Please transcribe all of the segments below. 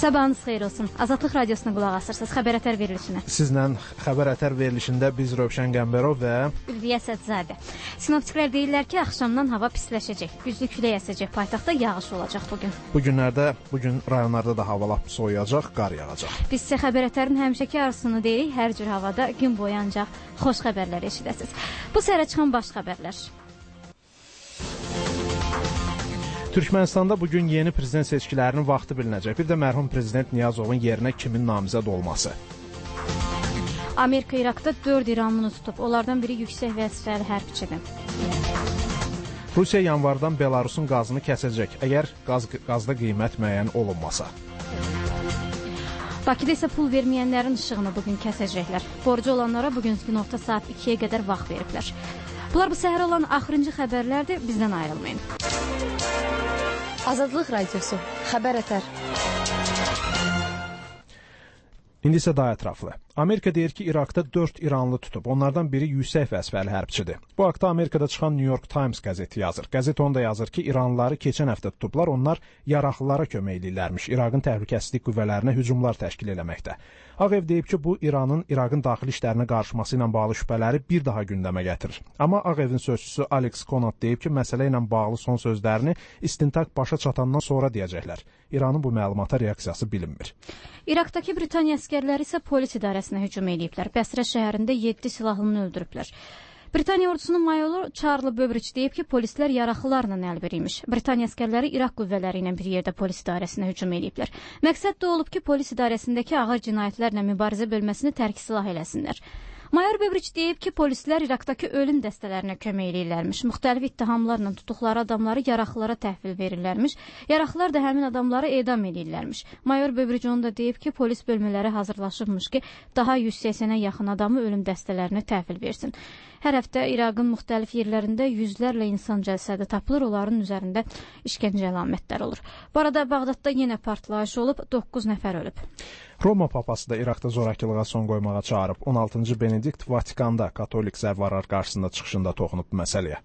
Sabahınız xeyir olsun. Azadlıq Radiosuna qulaq asırsınız xəbər ətər verilişinə. Sizlə xəbər ətər verilişində biz Rövşən Qəmbərov və Ülviyə Sədzadə. Sinoptiklər deyirlər ki, axşamdan hava pisləşəcək. Güclü külək əsəcək. Paytaxtda yağış olacaq bugün. Bugün rayonlarda da hava lap soyuyacaq, qar yağacaq. Biz sizə xəbər ətərin həmişəki arzusunu deyirik. Hər cür havada gün boyu ancaq xoş xəbərlər eşidəsiniz. Bu səhərə çıxan baş xəbərlər. Türkmənistanda bugün yeni prezident seçkilərinin vaxtı bilinəcək. Bir də mərhum prezident Niyazovun yerinə kimin namizəd olması. Amerika İraqda 4 İranlını tutub. Onlardan biri yüksək vəzifəli hərbçidir. Rusiya yanvardan Belarusun qazını kəsəcək, əgər qazda qiymət müəyyən olunmasa. Bakıda isə pul verməyənlərin işığını bugün kəsəcəklər. Borcu olanlara bugün günorta saat 2-yə qədər vaxt veriblər. Bunlar bu səhər olan axırıncı xəbərlərdir. Bizdən ayrılmayın. Azadlıq Radiosu, xəbər ətər. İndi isə daha ətraflı. Amerika deyir ki, İraqda 4 İranlı tutub. Onlardan biri yüksək vəzifəli hərbçidir. Bu haqda Amerikada çıxan New York Times qəzeti yazır. Qəzet onda yazır ki, İranlıları keçən həftə tutublar. Onlar yaraqlılara kömək edirlərmiş. İraqın təhlükəsizlik qüvvələrinə hücumlar təşkil eləməkdə. Ağ Ev deyib ki, bu İraqın daxili işlərinə qarışması ilə bağlı şübhələri bir daha gündəmə gətirir. Amma Ağ Evin sözçüsü Alex Conant deyib ki, məsələ ilə bağlı son sözlərini istintaq başa çatandan sonra deyəcəklər. İranın bu məlumata reaksiyası bilinmir. İraqdakı Britaniya əsgərləri isə polis idarəsinə hücum ediblər. Bəsrə şəhərində 7 silahlını öldürüblər. Britaniya ordusunun mayoru Charlie Böbriç deyib ki, polislər yaraqlılarla əlbiriymiş. Britaniya əsgərləri İraq qüvvələri ilə bir yerdə polis idarəsinə hücum ediblər. Məqsəd də olub ki, polis idarəsindəki ağır cinayətlərlə mübarizə bölməsini tərk silah eləsinlər. Mayor Böbriç deyib ki, polislər İraqdakı ölüm dəstələrinə kömək edirlərmiş. Müxtəlif ittihamlarla tutuqları adamları yaraqlılara təhvil verirlərmiş. Yaraqlılar da həmin adamları edam edirlərmiş. Mayor Böbriç onu da deyib ki, polis bölmələri hazırlaşıbmış ki, daha 180-ə yaxın adamı ölüm dəstələrinə təhvil versin. Hər həftə İraqın müxtəlif yerlərində yüzlərlə insan cəsədi tapılır, onların üzərində işgəncə əlamətlər olur. Bu arada Bağdadda yenə partlayış olub, 9 nəfər ölüb. Roma papası da İraqda zorakılığa son qoymağa çağırıb. 16-cı Benedikt Vatikanda katolik zəvvarlar qarşısında çıxışında toxunub bu məsələyə.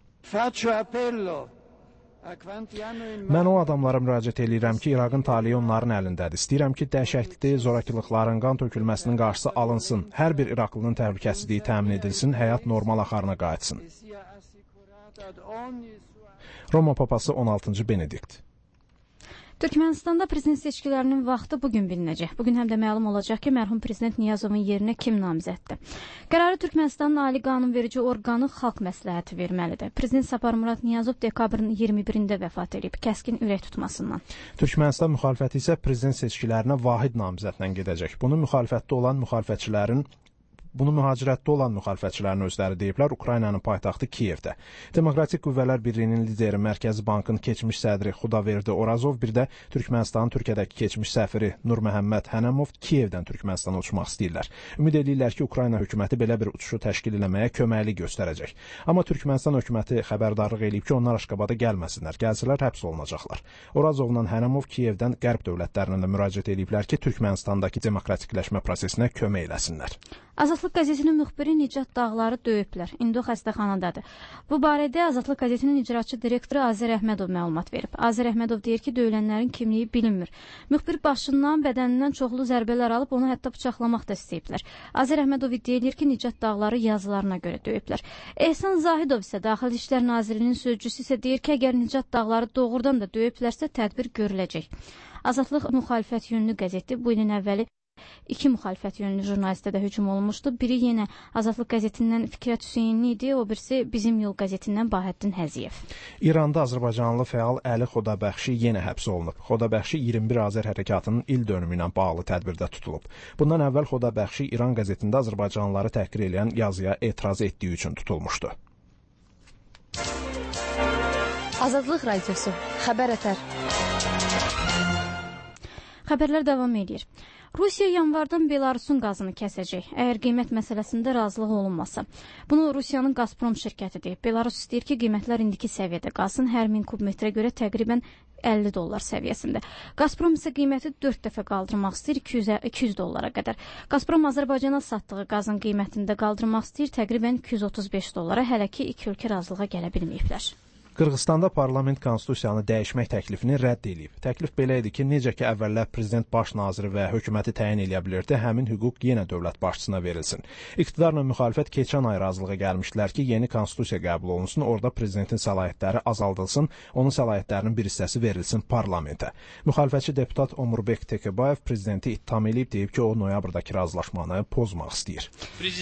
Mən o adamlara müraciət edirəm ki, İraqın taleyi onların əlindədir. İstəyirəm ki, dəhşətli zorakılıqların, qan tökülməsinin qarşısı alınsın. Hər bir İraqlının təhlükəsizliyi təmin edilsin, həyat normal axarına qayıtsın. Roma papası 16-cı Benedikt. Türkmənistanda prezident seçkilərinin vaxtı bugün bilinəcək. Bugün həm də məlum olacaq ki, mərhum prezident Niyazovun yerinə kim namizəddir. Qərarı Türkmənistanın ali qanunverici orqanı Xalq Məsləhəti verməlidir. Prezident Sapar Murad Niyazov dekabrın 21-də vəfat edib, kəskin ürək tutmasından. Türkmənistan müxalifəti isə prezident seçkilərinə vahid namizədlə gedəcək. Bunu müxalifətdə olan müxalifətçilərin özləri deyiblər Ukraynanın paytaxtı Kiyevdə. Demokratik Qüvvələr Birliyinin lideri Mərkəzi Bankın keçmiş sədri Xudaverdi Orazov, bir də Türkmənistanın Türkiyədəki keçmiş səfiri Nur Məhəmməd Hənəmov Kiyevdən Türkmənistana uçmaq istəyirlər. Ümid edirlər ki, Ukrayna hökuməti belə bir uçuşu təşkil eləməyə köməklik göstərəcək. Amma Türkmənistan hökuməti xəbərdarlıq eləyib ki, onlar Aşqabada gəlməsinlər. Gəlsələr həbs olunacaqlar. Orazovla Hənəmov Kiyevdən qərb dövlətlərinə də müraciət ediblər ki, Türkmənistandakı demokratikləşmə prosesinə kömək eləsinlər. Azadlıq qəzetinin müxbiri Nicat Dağları döyüblər. İndi o xəstəxanadadır. Bu barədə Azadlıq qəzetinin icraçı direktoru Azər Əhmədov məlumat verib. Azər Əhmədov deyir ki, döyülənlərin kimliyi bilinmir. Müxbir başından, bədənindən çoxlu zərbələr alıb, onu hətta bıçaqlamaq da istəyiblər. Azər Əhmədov iddia edir ki, Nicat Dağları yazılarına görə döyüblər. Ehsan Zahidov isə Daxili İşlər Nazirliyinin sözcüsü isə deyir ki, əgər Nicat Dağları doğrudan da döyüblərsə, tədbir görüləcək. Azadlıq müxalifət yönlü qəzeti bu ilin əvvəli 2 müxalifət yönlü jurnalistə də hücum olunmuşdu. Biri yenə Azadlıq qəzetindən Fikrət Hüseynli idi, o birisi Bizim Yol qəzetindən Bahəddin Həziyev. İranda azərbaycanlı fəal Əli Xodabəxşi yenə həbs olunub. Xodabəxşi 21 Azər hərəkatının il dönümü ilə bağlı tədbirdə tutulub. Bundan əvvəl Xodabəxşi İran qəzetində azərbaycanlıları təhqir edən yazıya etiraz etdiyi üçün tutulmuşdu. Azadlıq Radiosu, xəbər ətər. Xəbərlər davam edir. Rusiya yanvardan Belarusun qazını kəsəcək, əgər qiymət məsələsində razılıq olunmasa. Bunu Rusiyanın Gazprom şirkəti deyib. Belarus istəyir ki, qiymətlər indiki səviyyədə qalsın, hər 1000 kubmetrə görə təqribən $50 səviyyəsində. Gazprom isə qiyməti 4 dəfə qaldırmaq istəyir, $200 qədər. Gazprom Azərbaycana satdığı qazın qiymətini də qaldırmaq istəyir, təqribən $235. Hələ ki, iki ölkə razılığa gələ bilməyiblər. Qırğızstanda parlament konstitusiyanı dəyişmək təklifini rədd edib. Təklif belə idi ki, necə ki əvvəllər prezident baş naziri və hökuməti təyin edə bilirdi, həmin hüquq yenə dövlət başçısına verilsin. İqtidarla müxalifət keçən ay razılığa gəlmişdilər ki, yeni konstitusiya qəbul olunsun, orada prezidentin səlahiyyətləri azaldılsın, onun səlahiyyətlərinin bir hissəsi verilsin parlamentə. Müxalifətçi deputat Omurbek Tekebayev prezidenti ittiham edib, deyib ki, o noyabrdakı razılaşmanı pozmaq istəyir.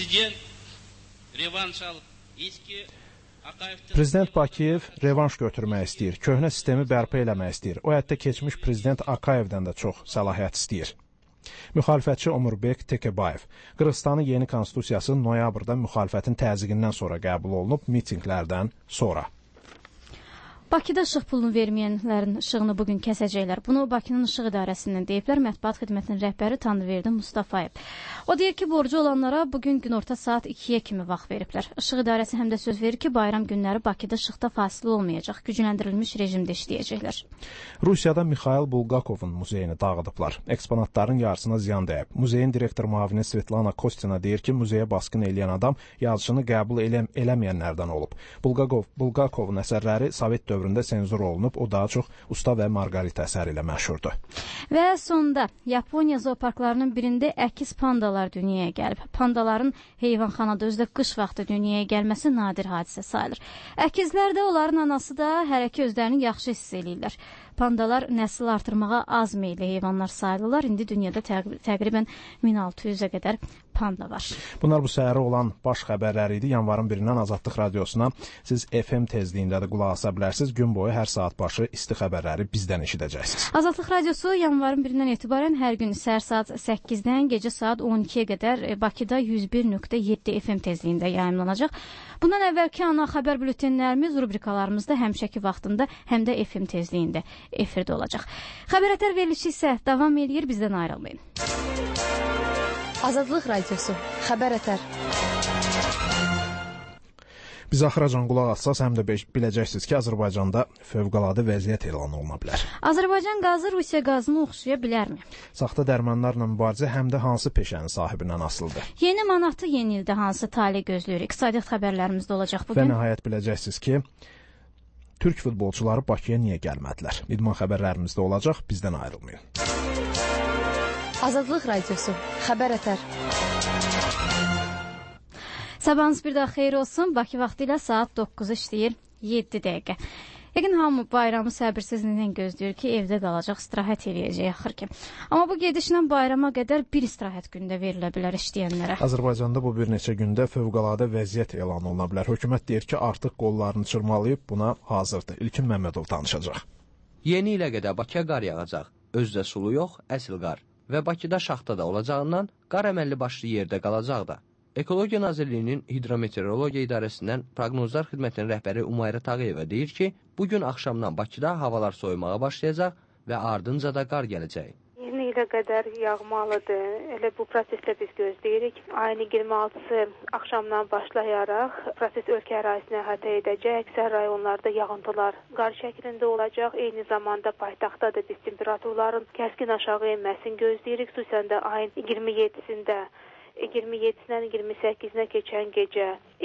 Prezident Bakiyev revanş götürmək istəyir, köhnə sistemi bərpa eləmək istəyir. O hətta keçmiş prezident Akayevdən də çox səlahiyyət istəyir. Müxalifətçi Omurbek Tekebayev. Qırğızstanın yeni konstitusiyası noyabrda müxalifətin təzyiqindən sonra qəbul olunub, mitinqlərdən sonra. Bakıda işıq pulunu verməyənlərin işığını bugün kəsəcəklər. Bunu Bakının İşıq İdarəsindən deyiblər Mətbuat Xidmətinin rəhbəri Tanrıverdi Mustafayev. O deyir ki, borcu olanlara bugün günorta saat 2-yə kimi vaxt veriblər. İşıq İdarəsi həm də söz verir ki, bayram günləri Bakıda işıqda fasilə olmayacaq, gücləndirilmiş rejimdə işləyəcəklər. Rusiyada Mikhail Bulgakovun muzeyini dağıdıblar. Eksponatların yarısına ziyan dəyib. Muzeyin direktor müavini Svetlana Kostina deyir ki, muzeyə basqın eləyən adam yazıçını qəbul eləməyənlərdən olub. Bulgakovun əsərləri Sovet dövründə senzur olunub, o daha çox Usta və Margarita əsəri ilə məşhurdur. Və sonda Yaponiya zooparklarının birində əkiz pandalar dünyaya gəlib. Pandaların heyvanxanada özdə qış vaxtı dünyaya gəlməsi nadir hadisə sayılır. Əkizlər də, onların anası da hər iki özlərini yaxşı hiss eləyirlər. Pandalar nəsil artırmağa az meyilli heyvanlar sayılırlar. İndi dünyada təqribən 1600-ə qədər panda var. Bunlar bu səhərə olan baş xəbərləri idi. Yanvarın 1-dən Azadlıq Radiosuna siz FM tezliyində də qulaq asa bilərsiniz. Gün boyu hər saat başı isti xəbərləri bizdən eşidəcəksiniz. Azadlıq Radiosu yanvarın 1-dən etibarən hər gün səhər saat 8-dən gecə saat 12-yə qədər Bakıda 101.7 FM tezliyində yayımlanacaq. Bundan əvvəlki ana xəbər bültenlərimiz, rubrikalarımızda həmişəki vaxtında həm də FM tezliyində efirdə olacaq. Xəbər verilişi isə davam edir, bizdən ayrılmayın. Azadlıq Radiosu, xəbər ətər. Biz axıracan qulaq atsaz, həm də biləcəksiniz ki, Azərbaycanda fövqəladə vəziyyət elan oluna bilər. Azərbaycan qazı Rusiya qazını oxşaya bilərmi? Saxta dərmanlarla mübarizə həm də hansı peşənin sahibindən asılıdır? Yeni manatı yeni ildə hansı talih gözləyir? İqtisadiyyat xəbərlərimizdə olacaq bugün. Və nəhayət biləcəksiniz ki, Türk futbolçuları Bakıya niyə gəlmədilər? İdman xəbərlərimizdə olacaq, bizdən ayrılmayın. Azadlıq Radiosu, xəbər ətər. Sabahınız bir daha xeyir olsun. Bakı vaxtı ilə saat 9 işləyir 7 dəqiqə. Yəqin hamı bayramı səbirsizliklə gözləyir ki, evdə qalacaq, istirahət eləyəcək axır ki. Amma bu gedişlə bayrama qədər bir istirahət gündə verilə bilər işləyənlərə. Azərbaycanda bu bir neçə gündə fövqəladə vəziyyət elan oluna bilər. Hökumət deyir ki, artıq qollarını çırmalayıb buna hazırdır. İlkin Məmmədov danışacaq. Yeni ilə qədər Bakıya qar yağacaq. Özdə sulu yox, əsl qar. Və Bakıda şaxta da olacağından qar əməlli başlı yerdə qalacaq da. Ekologiya Nazirliyinin Hidrometeorologiya İdarəsindən Proqnozlar Xidmətinin rəhbəri Umayra Tağıyeva deyir ki, bugün axşamdan Bakıda havalar soyumağa başlayacaq və ardınca da qar gələcək. Yeni ilə qədər yağmalıdır. Elə bu prosesdə biz gözləyirik. Ayın 26-sı axşamdan başlayaraq proses ölkə ərazisini əhatə edəcək. Əksər rayonlarda yağıntılar qar şəklində olacaq. Eyni zamanda paytaxtda da biz temperaturların kəskin aşağı enməsini gözləyirik. Xüsusən də ayın 27-sində 27-dən 28-nə keçən gecə,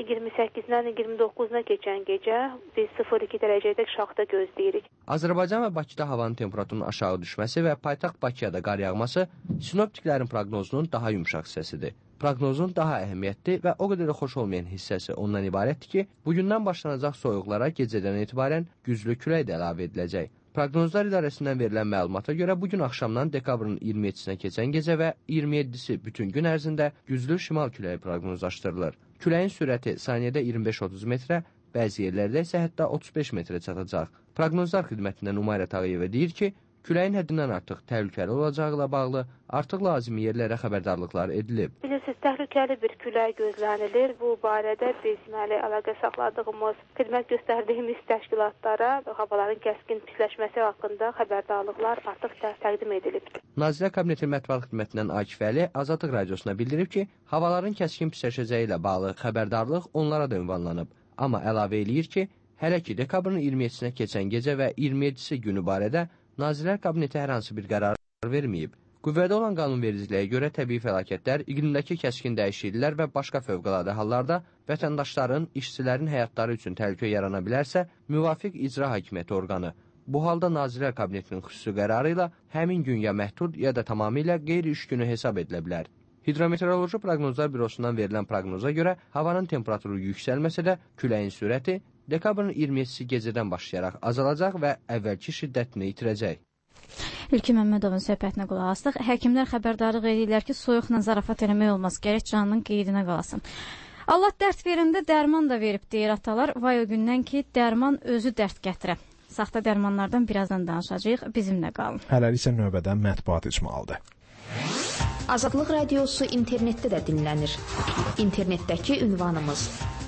28-dən 29-na keçən gecə biz 0-2 dərəcədə şaxta gözləyirik. Azərbaycan və Bakıda havanın temperaturunun aşağı düşməsi və paytaxt Bakıya da qar yağması sinoptiklərin proqnozunun daha yumşaq hissəsidir. Proqnozun daha əhəmiyyətli və o qədər də xoş olmayan hissəsi ondan ibarətdir ki, bugündən başlanacaq soyuqlara gecədən etibarən güclü külək də əlavə ediləcək. Proqnozlar İdarəsindən verilən məlumata görə bugün axşamdan dekabrın 27-sinə keçən gecə və 27-si bütün gün ərzində güclü şimal küləyi proqnozlaşdırılır. Küləyin sürəti saniyədə 25-30 metrə, bəzi yerlərdə isə hətta 35 metrə çatacaq. Proqnozlar Xidmətindən Umayra Tağıyeva deyir ki, küləyin həddindən artıq təhlükəli olacağı ilə bağlı artıq lazımi yerlərə xəbərdarlıqlar edilib. Bilirsiniz, təhlükəli bir külək gözlənilir. Bu barədə biz əlaqə saxladığımız, xidmət göstərdiyimiz təşkilatlara havaların kəskin pisləşməsi haqqında xəbərdarlıqlar artıq təqdim edilib. Nazirlər Kabinetinin Mətbuat Xidmətindən Akif Əli Azadlıq Radiosuna bildirib ki, havaların kəskin pisləşəcəyi ilə bağlı xəbərdarlıq onlara da ünvanlanıb. Amma əlavə eləyir ki, hələ ki dekabrın 27-sinə keçən gecə və 27-si günü barədə Nazirlər Kabineti hər hansı bir qərar verməyib. Qüvvədə olan qanunvericiliyə görə təbii fəlakətlər, iqlimdəki kəskin dəyişikliklər və başqa fövqəladə hallarda vətəndaşların, işçilərin həyatları üçün təhlükə yarana bilərsə, müvafiq icra hakimiyyəti orqanı, bu halda Nazirlər Kabinetinin xüsusi qərarı ilə həmin gün ya məhdud, ya da tamamilə qeyri-iş günü hesab edilə bilər. Hidrometeoroloji Proqnozlar Bürosundan verilən proqnoza görə havanın temperaturu yüksəlməsə də küləyin sürəti dekabrın 27-si gecədən başlayaraq azalacaq və əvvəlki şiddətini itirəcək. İlkin Məmmədovun söhbətinə qulaq asdıq. Həkimlər xəbərdarlıq edirlər ki, soyuqla zarafat eləmək olmaz, gərək canının qeydinə qalasın. Allah dərd verində dərman da verib, deyir atalar. Vay o gündən ki, dərman özü dərd gətirə. Saxta dərmanlardan birazdan danışacağıq, bizimlə qalın. Hələlik isə növbədən mətbuat icmalıdır. Azadlıq Radiosu internetdə də dinlənir. İnternetdəki ünvanımız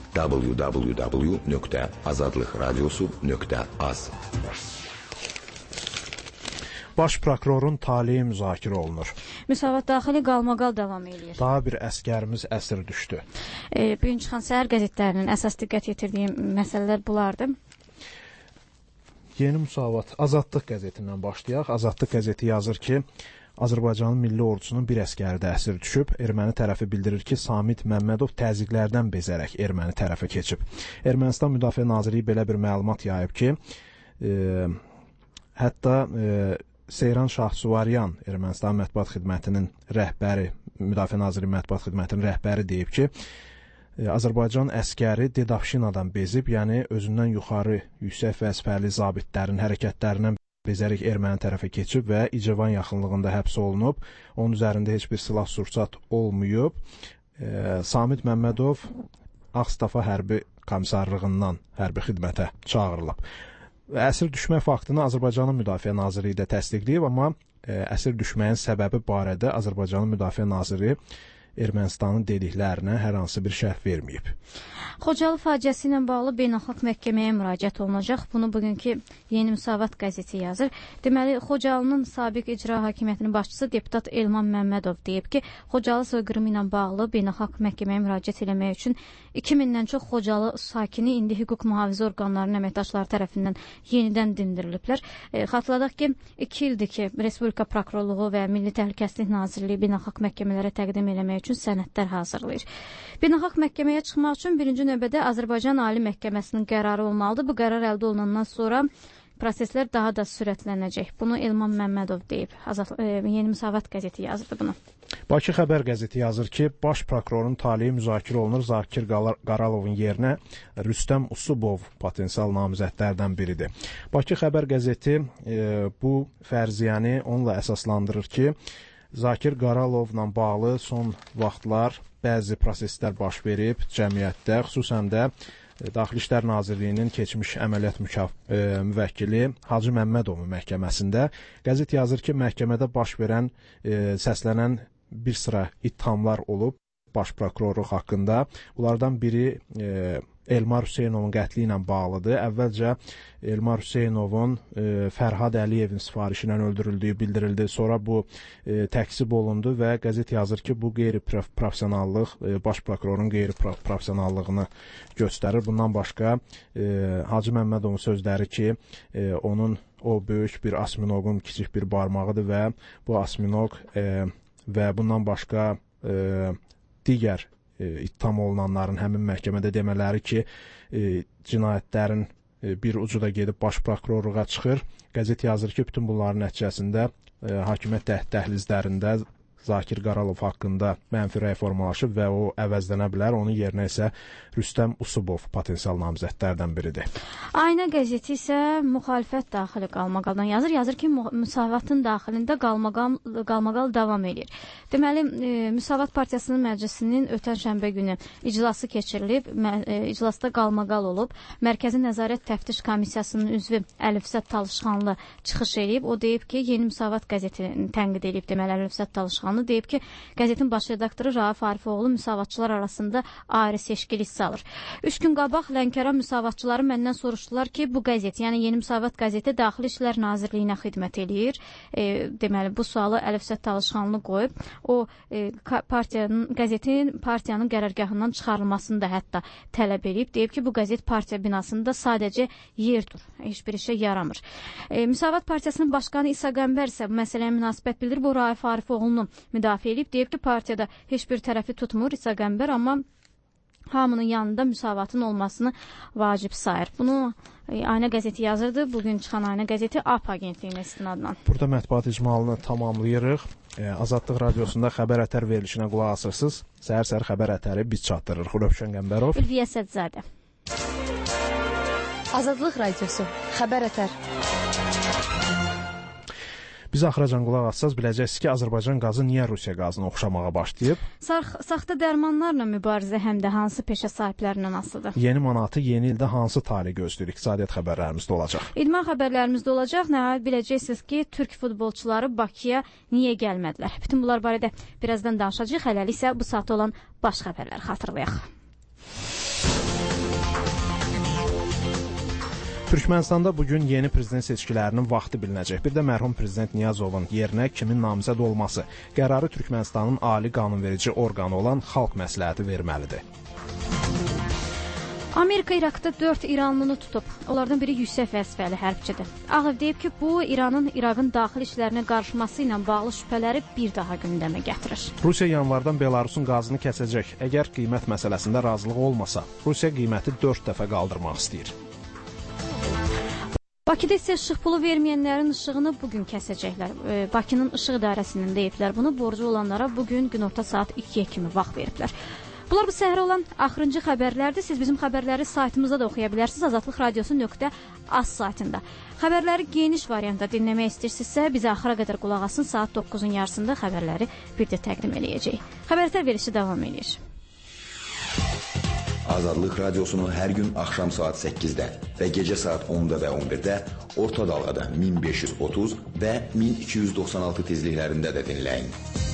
www.azadlıqradiosu.az. Baş prokurorun taleyi müzakirə olunur. Müsavat daxili qalmaqal davam edir. Daha bir əskərimiz əsir düşdü. Bu gün çıxan səhər qəzetlərinin əsas diqqət yetirdiyim məsələlər bunlardır. Yeni Müsavat Azadlıq qəzetindən başlayaq. Azadlıq qəzeti yazır ki, Azərbaycanın milli ordusunun bir əskəri də əsir düşüb. Erməni tərəfi bildirir ki, Samit Məmmədov təzyiqlərdən bezərək erməni tərəfə keçib. Ermənistan Müdafiə Nazirliyi belə bir məlumat yayıb ki, hətta Seyran Şahsuvaryan, Ermənistan Mətbuat Xidmətinin rəhbəri, Müdafiə Nazirliyi Mətbuat Xidmətinin rəhbəri deyib ki, Azərbaycan əskəri Dedavşinadan bezib, yəni özündən yuxarı yüksək vəzifəli zabitlərin hərəkətlərindən bezərək erməni tərəfə keçib və İcevan yaxınlığında həbs olunub. Onun üzərində heç bir silah-sursat olmayıb. Samit Məmmədov Ağstafa hərbi komissarlığından hərbi xidmətə çağırılıb. Əsir düşmə faktını Azərbaycanın Müdafiə Nazirliyi də təsdiqləyib, amma əsir düşməyin səbəbi barədə Azərbaycanın Müdafiə Naziri Ermənistanın dediklərinə hər hansı bir şərh verməyib. Xocalı faciəsi ilə bağlı beynəlxalq məhkəməyə müraciət olunacaq. Bunu bugünkü Yeni Müsavat qəzeti yazır. Deməli, Xocalının sabiq icra hakimiyyətinin başçısı deputat Elman Məmmədov deyib ki, Xocalı soyqırımı ilə bağlı beynəlxalq məhkəməyə müraciət etmək üçün 2000-dən çox Xocalı sakini indi hüquq mühafizə orqanlarının əməkdaşları tərəfindən yenidən dindiriliblər. Xatırladaq ki, 2 ildir ki, Respublika Prokurorluğu və Milli Təhlükəsizlik Nazirliyi beynəlxalq məhkəmələrə təqdim etmək üçün sənədlər hazırlayır. Beynəlxalq məhkəməyə çıxmaq üçün birinci növbədə Azərbaycan Ali Məhkəməsinin qərarı olmalıdır. Bu qərar əldə olunandan sonra proseslər daha da sürətlənəcək. Bunu Elman Məmmədov deyib. Yeni Müsavat qəzeti yazırdı bunu. Bakı Xəbər qəzeti yazır ki, baş prokurorun taleyi müzakirə olunur. Zakir Qaralovun yerinə Rüstəm Usubov potensial namizədlərdən biridir. Bakı Xəbər qəzeti bu fərziyyəni onunla əsaslandırır ki, Zakir Qaralovla bağlı son vaxtlar bəzi proseslər baş verib cəmiyyətdə, xüsusən də Daxili İşlər Nazirliyinin keçmiş əməliyyat müvəkkili Hacı Məmmədovun məhkəməsində. Qəzet yazır ki, məhkəmədə baş verən, səslənən bir sıra ittihamlar olub baş prokurorluq haqqında. Bunlardan biri Elmar Hüseynovun qətli ilə bağlıdır. Əvvəlcə Elmar Hüseynovun Fərhad Əliyevin sifarişi ilə öldürüldüyü bildirildi. Sonra bu təksib olundu və qəzet yazır ki, bu qeyri-professionallıq baş prokurorun qeyri-professionallığını göstərir. Bundan başqa Hacı Məmmədovun sözləri ki, o böyük bir asminoqun kiçik bir barmağıdır və bu asminoq və bundan başqa digər ittiham olunanların həmin məhkəmədə demələri ki, cinayətlərin bir ucu da gedib baş prokurorluğa çıxır. Qəzet yazır ki, bütün bunların nəticəsində hakimiyyət dəhlizlərində Zakir Qaralov haqqında mənfi rəy formalaşıb və o əvəzlənə bilər. Onun yerinə isə Rüstəm Usubov potensial namizədlərdən biridir. Ayna qəzeti isə müxalifət daxili qalmaqaldan yazır. Yazır ki, Müsavatın daxilində qalmaqal davam edir. Deməli, Müsavat Partiyasının məclisinin ötən şənbə günü iclası keçirilib. İclasda qalmaqal olub. Mərkəzi Nəzarət Təftiş Komissiyasının üzvü Əlifzət Talışxanlı çıxış edib. O deyib ki, Yeni Müsavat qəzetini tənqid edib deməli Əlifzət Talışxanlı. Talışxanlı deyib ki, qəzetin baş redaktoru Rauf Arifoğlu müsavatçılar arasında ayrı seçkili hissə alır. 3 gün qabaq Lənkəran müsavatçıları məndən soruşdular ki, bu qəzet, yəni Yeni Müsavat qəzeti Daxili İşlər Nazirliyinə xidmət eləyir. Deməli, bu sualı Əlifzət Talışxanlı qoyub. O, qəzetin partiyanın qərargahından çıxarılmasını da hətta tələb edib. Deyib ki, bu qəzet partiya binasında sadəcə yerdir, heç bir işə yaramır. Müsavat Partiyasının başqanı İsa Qəmbər isə bu məsələyə münasibət bildirib. Bu Rauf Arifoğlunu müdafiə edib. Deyib ki, partiyada heç bir tərəfi tutmur İsa Qəmbər, amma hamının yanında müsavatın olmasını vacib sayır. Bunu Aynə qəzeti yazırdı. Bugün çıxan Aynə qəzeti AP agentliyinin istinadla. Burada mətbuat icmalını tamamlayırıq. Azadlıq radiosunda xəbər ətər verilişinə qulaq asırsınız. Səhər-səhər xəbər ətəri biz çatdırırıq. Rövşən Qəmbərov, Ülviyə Sədzadə. Azadlıq radiosu, xəbər ətər. Biz axıracan qulaq assaz biləcəksiniz ki, Azərbaycan qazı niyə Rusiya qazına oxşamağa başlayıb? Saxta dərmanlarla mübarizə həm də hansı peşə sahiblərindən asılıdır? Yeni manatı yeni ildə hansı tarih gözləyir? İqtisadiyyat xəbərlərimizdə olacaq. İdman xəbərlərimizdə olacaq. Nəhayət biləcəksiniz ki, Türk futbolçuları Bakıya niyə gəlmədilər? Bütün bunlar barədə birazdan danışacağıq. Hələlik isə bu saatda olan baş xəbərləri xatırlayaq. Türkmənistanda bugün yeni prezident seçkilərinin vaxtı bilinəcək. Bir də mərhum prezident Niyazovun yerinə kimin namizəd olması qərarı Türkmənistanın ali qanunverici orqanı olan Xalq Məsləhəti verməlidir. Amerika İraqda 4 İranlını tutub. Onlardan biri yüksək vəzifəli hərbçidir. Ağ Ev deyib ki, bu İranın İraqın daxili işlərinə qarışması ilə bağlı şübhələri bir daha gündəmə gətirir. Rusiya yanvardan Belarusun qazını kəsəcək. Əgər qiymət məsələsində razılıq olmasa, Rusiya qiyməti 4 dəfə qaldırmaq istəyir. Bakıda isə işıq pulu verməyənlərin işığını bugün kəsəcəklər. Bakının işıq idarəsindən deyiblər. Bunu borcu olanlara bugün günorta saat 2-yə kimi vaxt veriblər. Bunlar bu səhər olan axırıncı xəbərlərdir. Siz bizim xəbərləri saytımızda da oxuya bilərsiniz. azadlıqradiosu.az saytında. Xəbərləri geniş variantda dinləmək istəyirsinizsə, bizə axıra qədər qulaq asın. Saat 9-un yarısında xəbərləri bir də təqdim edəcəyik. Xəbərlər verilişi davam edir. Azadlıq radiosunu hər gün axşam saat 8-də və gecə saat 10-da və 11-də orta dalğada 1530 və 1296 tezliklərində də dinləyin.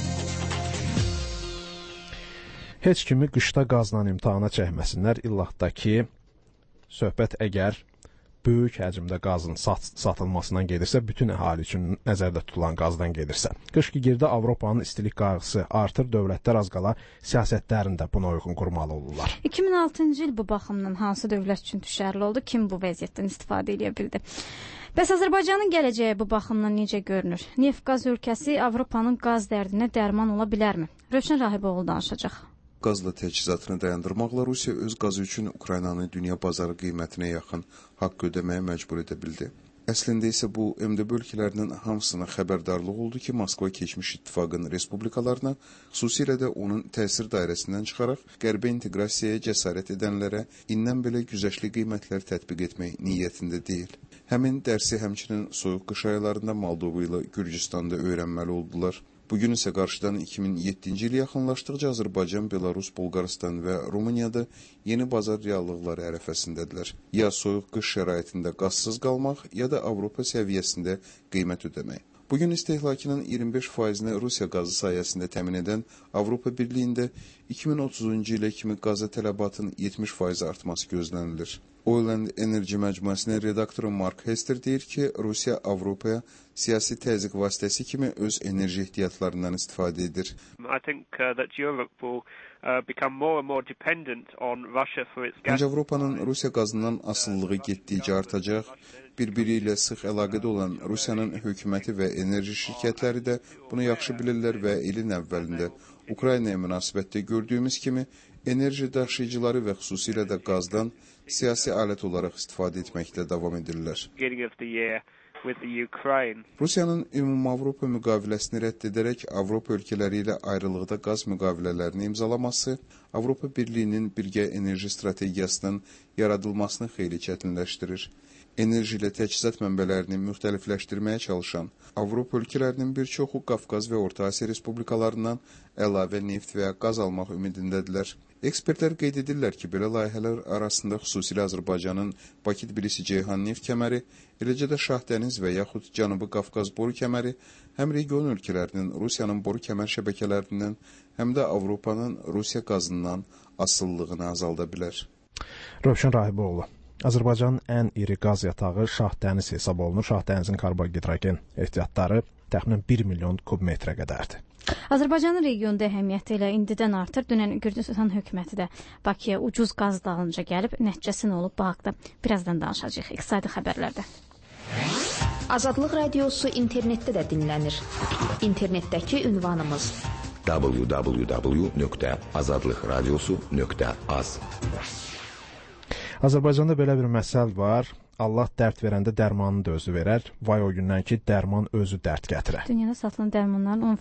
Heç kimi qışda qazla imtahana çəkməsinlər. İllahda ki, söhbət əgər böyük həcmdə qazın satılmasından gedirsə, bütün əhali üçün nəzərdə tutulan qazdan gedirsə. Qış ki girdi, Avropanın istilik qayğısı artır, dövlətlər az qala siyasətlərində buna uyğun qurmalı olurlar. 2006-cı il bu baxımdan hansı dövlət üçün düşərli oldu? Kim bu vəziyyətdən istifadə edə bildi? Bəs Azərbaycanın gələcəyi bu baxımdan necə görünür? Neft-qaz ölkəsi Avropanın qaz dərdinə dərman ola bilərmi? Rövşən Rahiboğlu danışacaq. Qazla təchizatını dayandırmaqla Rusiya öz qazı üçün Ukraynanı dünya bazarı qiymətinə yaxın haqq ödəməyə məcbur edə bildi. Əslində isə bu MDB ölkələrinin hamısına xəbərdarlıq oldu ki, Moskva keçmiş ittifaqın respublikalarına, xüsusilə də onun təsir dairəsindən çıxaraq qərbə inteqrasiyaya cəsarət edənlərə indən belə güzəştli qiymətlər tətbiq etmək niyyətində deyil. Həmin dərsi həmçinin soyuq qış aylarında Moldova ilə Gürcüstanda öyrənməli oldular. Bugün isə qarşıdan 2007-ci il yaxınlaşdıqca Azərbaycan, Belarus, Bolqarıstan və Rumuniyada yeni bazar reallıqları ərəfəsindədirlər. Ya soyuq qış şəraitində qazsız qalmaq, ya da Avropa səviyyəsində qiymət ödəmək. Bugün istehlakının 25%-ni Rusiya qazı sayəsində təmin edən Avropa Birliyində 2030-cu ilə kimi qaza tələbatın 70% artması gözlənilir. Oil & Energy məcmuəsinin redaktoru Mark Hester deyir ki, Rusiya Avropaya siyasi təzyiq vasitəsi kimi öz enerji ehtiyatlarından istifadə edir. Məncə Avropanın Rusiya qazından asılılığı getdikcə artacaq. Bir-biri ilə sıx əlaqədə olan Rusiyanın hökuməti və enerji şirkətləri də bunu yaxşı bilirlər və ilin əvvəlində Ukraynaya münasibətdə gördüyümüz kimi enerji daşıyıcıları və xüsusilə də qazdan siyasi alət olaraq istifadə etməkdə davam edirlər. Rusiyanın Ümumavropa müqaviləsini rədd edərək Avropa ölkələri ilə ayrılıqda qaz müqavilələrini imzalaması Avropa Birliyinin birgə enerji strategiyasının yaradılmasını xeyli çətinləşdirir. Enerji ilə təchizat mənbələrini müxtəlifləşdirməyə çalışan Avropa ölkələrinin bir çoxu Qafqaz və Orta Asiya respublikalarından əlavə neft və qaz almaq ümidindədirlər. Ekspertlər qeyd edirlər ki, belə layihələr arasında xüsusilə Azərbaycanın Bakı-Tbilisi-Ceyhan neft kəməri, eləcə də Şahdəniz və yaxud Cənubi Qafqaz boru kəməri həm region ölkələrinin Rusiyanın boru kəmər şəbəkələrindən, həm də Avropanın Rusiya qazından asılılığını azalda bilər. Rövşən Rahiboğlu. Azərbaycanın ən iri qaz yatağı Şahdəniz hesab olunur. Şahdənizin karbonhidrogen ehtiyatları təxminən 1 milyon kubmetrə qədərdir. Azərbaycanın regionda əhəmiyyəti ilə indidən artır. Dünən Gürcüstan hökuməti də Bakıya ucuz qaz dalınca gəlib, nəticəsi nə olub bu haqda birazdan danışacağıq iqtisadi xəbərlərdə. Azadlıq radiosu internetdə də dinlənir. İnternetdəki ünvanımız www.azadlıqradiosu.az. Azərbaycanda belə bir məsəl var. Allah dərd verəndə dərmanını da özü verər. Vay o gündən ki, dərman özü dərd gətirər. Dünyada satılan dərmanların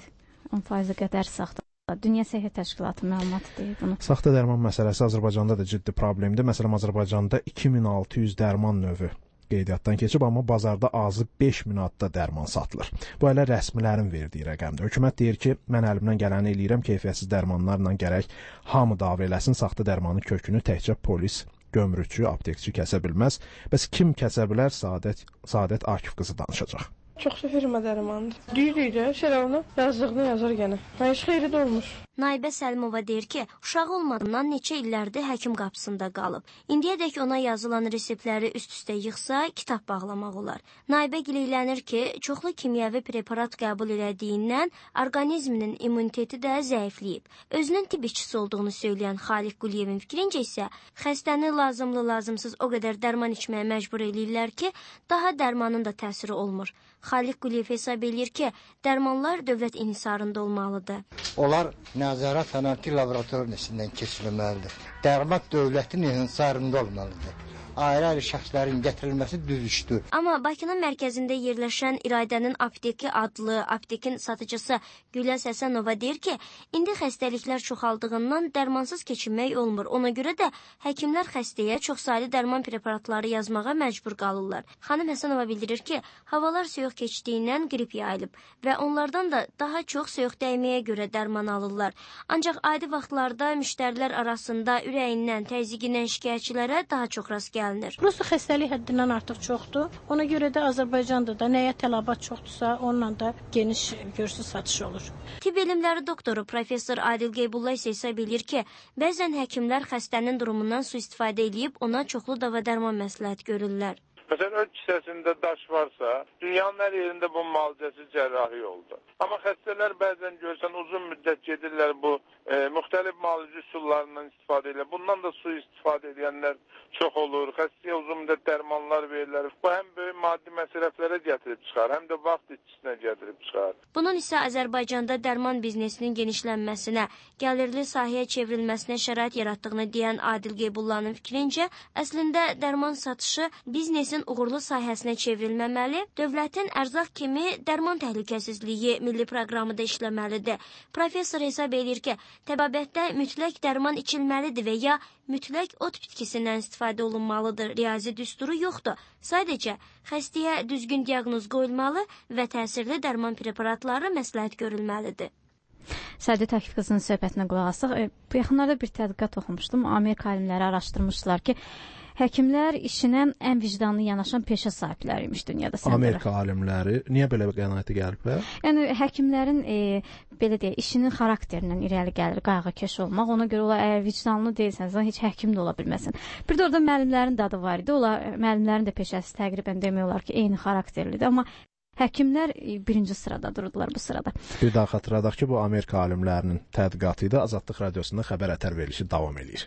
10% qədər saxtadır. Dünya Səhiyyə Təşkilatı məlumatı deyir bunu. Saxta dərman məsələsi Azərbaycanda da ciddi problemdir. Məsələn, Azərbaycanda 2600 dərman növü qeydiyyatdan keçib, amma bazarda azı 5 manatda dərman satılır. Bu hələ rəsmilərin verdiyi rəqəmdir. Hökumət deyir ki, mən əlimdən gələni eləyirəm, keyfiyyətsiz dərmanlarla gərək hamı dava eləsin, saxta dərmanın kökünü təkcə polis, gömrükçü, aptekçi kəsə bilməz. Bəs kim kəsə bilər? Saadət Akif qızı danışacaq. Çoxsu firma dərmandır. Deyirik də, onu yazdığını yazar gənə. Heç xeyri də olmuş. Naibə Səlimova deyir ki, uşağı olmadığından neçə illərdir həkim qapısında qalıb. İndiyədək ona yazılan reseptləri üst-üstə yığsa, kitab bağlamaq olar. Naibə gileylənir ki, çoxlu kimyəvi preparat qəbul elədiyindən orqanizminin immuniteti də zəifləyib. Özünün tibb işçisi olduğunu söyləyən Xaliq Quliyevin fikrincə isə, xəstəni lazımlı-lazımsız o qədər dərman içməyə məcbur eləyirlər ki, daha dərmanın da təsiri olmur. Xaliq Quliyev hesab eləyir ki, dərmanlar dövlət inhisarında olmalıdır. Onlar nəzarət anarki laboratoriyasından keçirilməlidir. Dərman dövlətin inhisarında olmalıdır. Ayrı-ayrı şəxslərin gətirilməsi düz işdir. Amma Bakının mərkəzində yerləşən İradənin apteki adlı aptekin satıcısı Güləz Həsənova deyir ki, indi xəstəliklər çoxaldığından dərmansız keçinmək olmur. Ona görə də həkimlər xəstəyə çoxsaylı dərman preparatları yazmağa məcbur qalırlar. Xanım Həsənova bildirir ki, havalar soyuq keçdiyindən qrip yayılıb və onlardan da daha çox soyuq dəyməyə görə dərman alırlar. Ancaq adi vaxtlarda müştərilər arasında ürəyindən, təzyiqindən şikayətçilərə daha çox rast gəlir. Burası xəstəlik həddindən artıq çoxdur. Ona görə də Azərbaycanda da nəyə tələbat çoxdursa, onunla da geniş görsüz satış olur. Tibb elmləri doktoru professor Adil Qeybulla isə hesab edir ki, bəzən həkimlər xəstənin durumundan sui-istifadə edib ona çoxlu dava dərman məsləhət görürlər. Məsələn, öz kisəsində daş varsa, dünyanın hər yerində bu müalicəsi cərrahi oldu. Amma xəstələr bəzən görsən uzun müddət gedirlər bu müxtəlif müalicə üsullarından istifadə edirlər. Bundan da sui-istifadə edənlər çox olur. Xəstəyə uzun müddət dərmanlar verirlər. Bu həm böyük maddi məsrəflərə gətirib çıxar, həm də vaxt itkisinə gətirib çıxar. Bunun isə Azərbaycanda dərman biznesinin genişlənməsinə, gəlirli sahəyə çevrilməsinə şərait yaratdığını deyən Adil Qeybullahın fikrincə, əslində dərman satışı biznesin uğurlu sahəsinə çevrilməməli, dövlətin ərzaq kimi dərman təhlükəsizliyi milli proqramı da işləməlidir. Professor hesab edir ki, təbabətdə mütləq dərman içilməlidir və ya mütləq ot bitkisindən istifadə olunmalıdır. Riyazi düsturu yoxdur. Sadəcə, xəstəyə düzgün diaqnoz qoyulmalı və təsirli dərman preparatları məsləhət görülməlidir. Səadət Akif qızının söhbətinə qulaq asaq. Bu yaxınlarda bir tədqiqat oxumuşdum. Amerika alimləri araşdırmışdılar ki, həkimlər işinə ən vicdanlı yanaşan peşə sahibləriymiş dünyada. Amerika alimləri niyə belə bir qənaətə gəliblər? Yəni həkimlərin belə deyək, işinin xarakterindən irəli gəlir qayğıkeş olmaq. Ona görə olar əgər vicdanlı deyilsənsə heç həkim də ola bilməsin. Bir də orada müəllimlərin də adı var idi. Olar müəllimlərin də peşəsi təqribən demək olar ki, eyni xarakterlidir, amma həkimlər birinci sırada dururdular bu sırada. Bir daha xatırladaq ki, bu Amerika alimlərinin tədqiqatı idi. Azadlıq radiosunda xəbər ətər verilişi davam edir.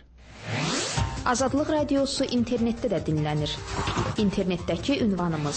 Azadlıq radiosu internetdə də dinlənir. İnternetdəki ünvanımız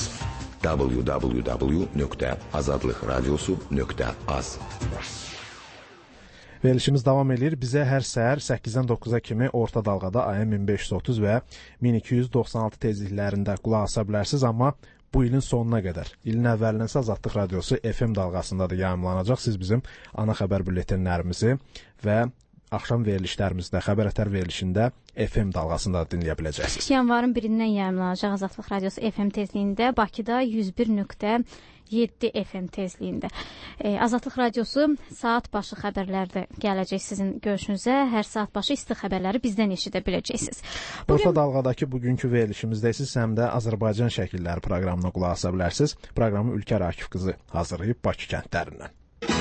www.azadlıqradiosu.az. Verilişimiz davam edir. Bizə hər səhər 8-dən 9-a kimi orta dalğada AM 1530 və 1296 tezliklərində qulaq asa bilərsiniz, amma bu ilin sonuna qədər. İlin əvvəlindən isə Azadlıq radiosu FM dalğasında da yayımlanacaq. Siz bizim ana xəbər bülletenlərimizi və axşam verilişlərimizdə, xəbər ətər verilişində FM dalğasında da dinləyə biləcəksiniz. Yanvarın 1-dən yayımlanacaq Azadlıq radiosu FM tezliyində Bakıda 101.7 7 FM tezliyində. Azadlıq Radiosu saat başı xəbərlərdə gələcək sizin görüşünüzə. Hər saat başı isti xəbərləri bizdən eşidə biləcəksiniz. Orta Dalğadakı bugünkü verilişimizdə siz həm də Azərbaycan şəkilləri proqramına qulaq asa bilərsiniz. Proqramı Ülkər Akif qızı hazırlayıb Bakı kəndlərindən.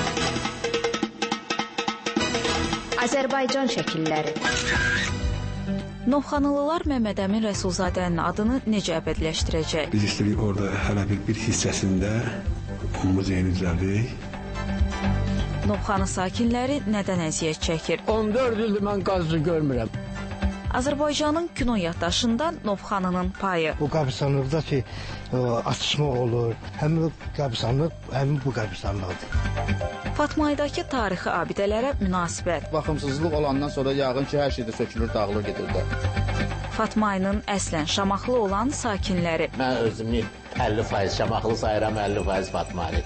Azərbaycan şəkilləri. Novxanılılar Məmməd Əmin Rəsulzadənin adını necə əbədiləşdirəcək? Biz istədik orada hələ bir hissəsində muzeyini düzəldək. Novxanı sakinləri nədən əziyyət çəkir? 14 ildir mən qazı görmürəm. Azərbaycanın kino yaddaşında Novxanının payı. Bu qəbristanlıqda ki, atışmaq olur. Həmin qəbristanlıq, həmin bu qəbristanlıqdır. Fatmaydakı tarixi abidələrə münasibət. Baxımsızlıq olandan sonra yağın ki, hər şeydə sökülür, dağılır, gedirdi. Fatmayının əslən Şamaxılı olan sakinləri. Mən özümü 50% Şamaxılı sayıram, 50% Fatmaylı.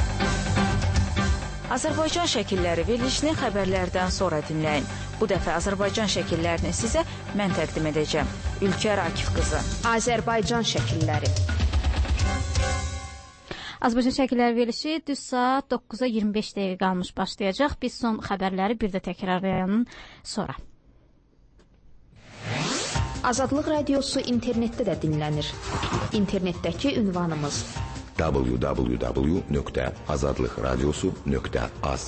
Azərbaycan şəkilləri verilişini xəbərlərdən sonra dinləyin. Bu dəfə Azərbaycan şəkillərini sizə mən təqdim edəcəm. Ülkər Akif qızı. Azərbaycan şəkilləri. Azərbaycan şəkilləri verilişi düz saat 9-a 25 dəqiqə qalmış başlayacaq. Biz son xəbərləri bir də təkrarlayanın sonra. Azadlıq Radiosu internetdə də dinlənir. İnternetdəki ünvanımız www.azadlıqradiosu.az.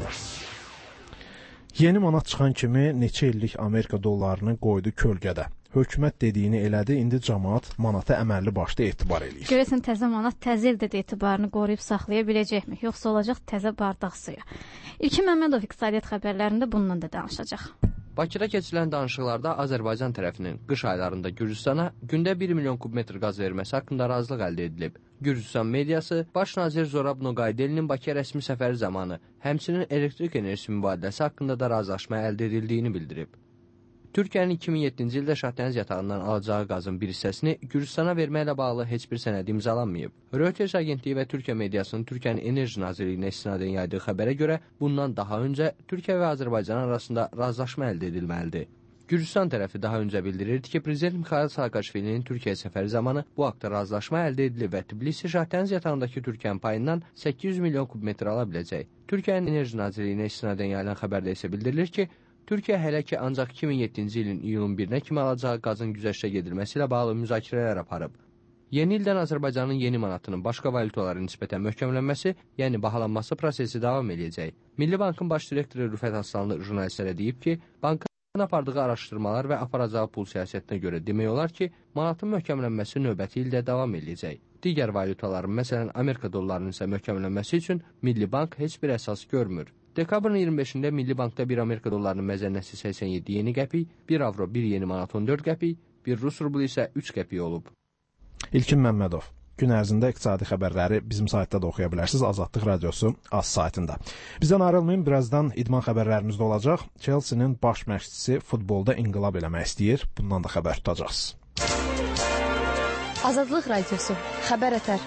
Yeni manat çıxan kimi neçə illik Amerika dollarını qoydu kölgədə. Hökumət dediyini elədi, indi cəmaət manata əməlli başlı etibar eləyir. Görəsən təzə manat təzə ildə də etibarını qoruyub saxlaya biləcəkmi? Yoxsa olacaq təzə bardaq suya? İlkin Məmmədov iqtisadiyyat xəbərlərində bundan da danışacaq. Bakıda keçirilən danışıqlarda Azərbaycan tərəfinin qış aylarında Gürcüstana gündə 1 milyon kubmetr qaz verməsi haqqında razılıq əldə edilib. Gürcüstan mediası baş nazir Zorab Noqaydelinin Bakıya rəsmi səfəri zamanı həmçinin elektrik enerjisi mübadiləsi haqqında da razılaşma əldə edildiyini bildirib. Türkiyənin 2007-ci ildə Şahdəniz yatağından alacağı qazın bir hissəsini Gürcüstana verməklə bağlı heç bir sənəd imzalanmayıb. Reuters agentliyi və Türkiyə mediasının Türkiyənin Enerji Nazirliyinə istinadən yaydığı xəbərə görə bundan daha öncə Türkiyə və Azərbaycan arasında razılaşma əldə edilməlidir. Gürcüstan tərəfi daha öncə bildirirdi ki, Prezident Mikhail Saakashvilinin Türkiyə səfəri zamanı bu haqda razılaşma əldə edilib və Tbilisi Şahdəniz yatağındakı Türkiyənin payından 800 milyon kubmetr ala biləcək. Türkiyənin Enerji Nazirliyinə istinadən yayılan xəbərdə isə bildirilir ki, Türkiyə hələ ki ancaq 2007-ci ilin iyulun 1-nə kimi alacağı qazın güzəştə gedilməsi ilə bağlı müzakirələr aparıb. Yeni ildən Azərbaycanın yeni manatının başqa valyutalara nisbətən möhkəmlənməsi, yəni bahalanması prosesi davam edəcək. Milli Bankın baş direktoru Rüfət Aslanlı jurnalistlərə deyib ki, bankın apardığı araşdırmalar və aparacağı pul siyasətinə görə demək olar ki, manatın möhkəmlənməsi növbəti ildə davam edəcək. Digər valyutaların, məsələn, Amerika dollarının isə möhkəmlənməsi üçün Milli Bank heç bir əsas görmür. Dekabrın 25-də Milli Bankda 1 Amerika dollarının məzənnəsi 87 yeni qəpik, 1 avro 1 yeni manat 14 qəpik, 1 Rus rublu isə 3 qəpik olub. İlkin Məmmədov. Gün ərzində iqtisadi xəbərləri bizim saytda da oxuya bilərsiniz. Azadlıq Radiosu AZ saytında. Bizdən ayrılmayın, birazdan idman xəbərlərimiz də olacaq. Chelsea-nin baş məşqçisi futbolda inqilab eləmək istəyir. Bundan da xəbər tutacaqsınız. Azadlıq Radiosu. Xəbər ətər.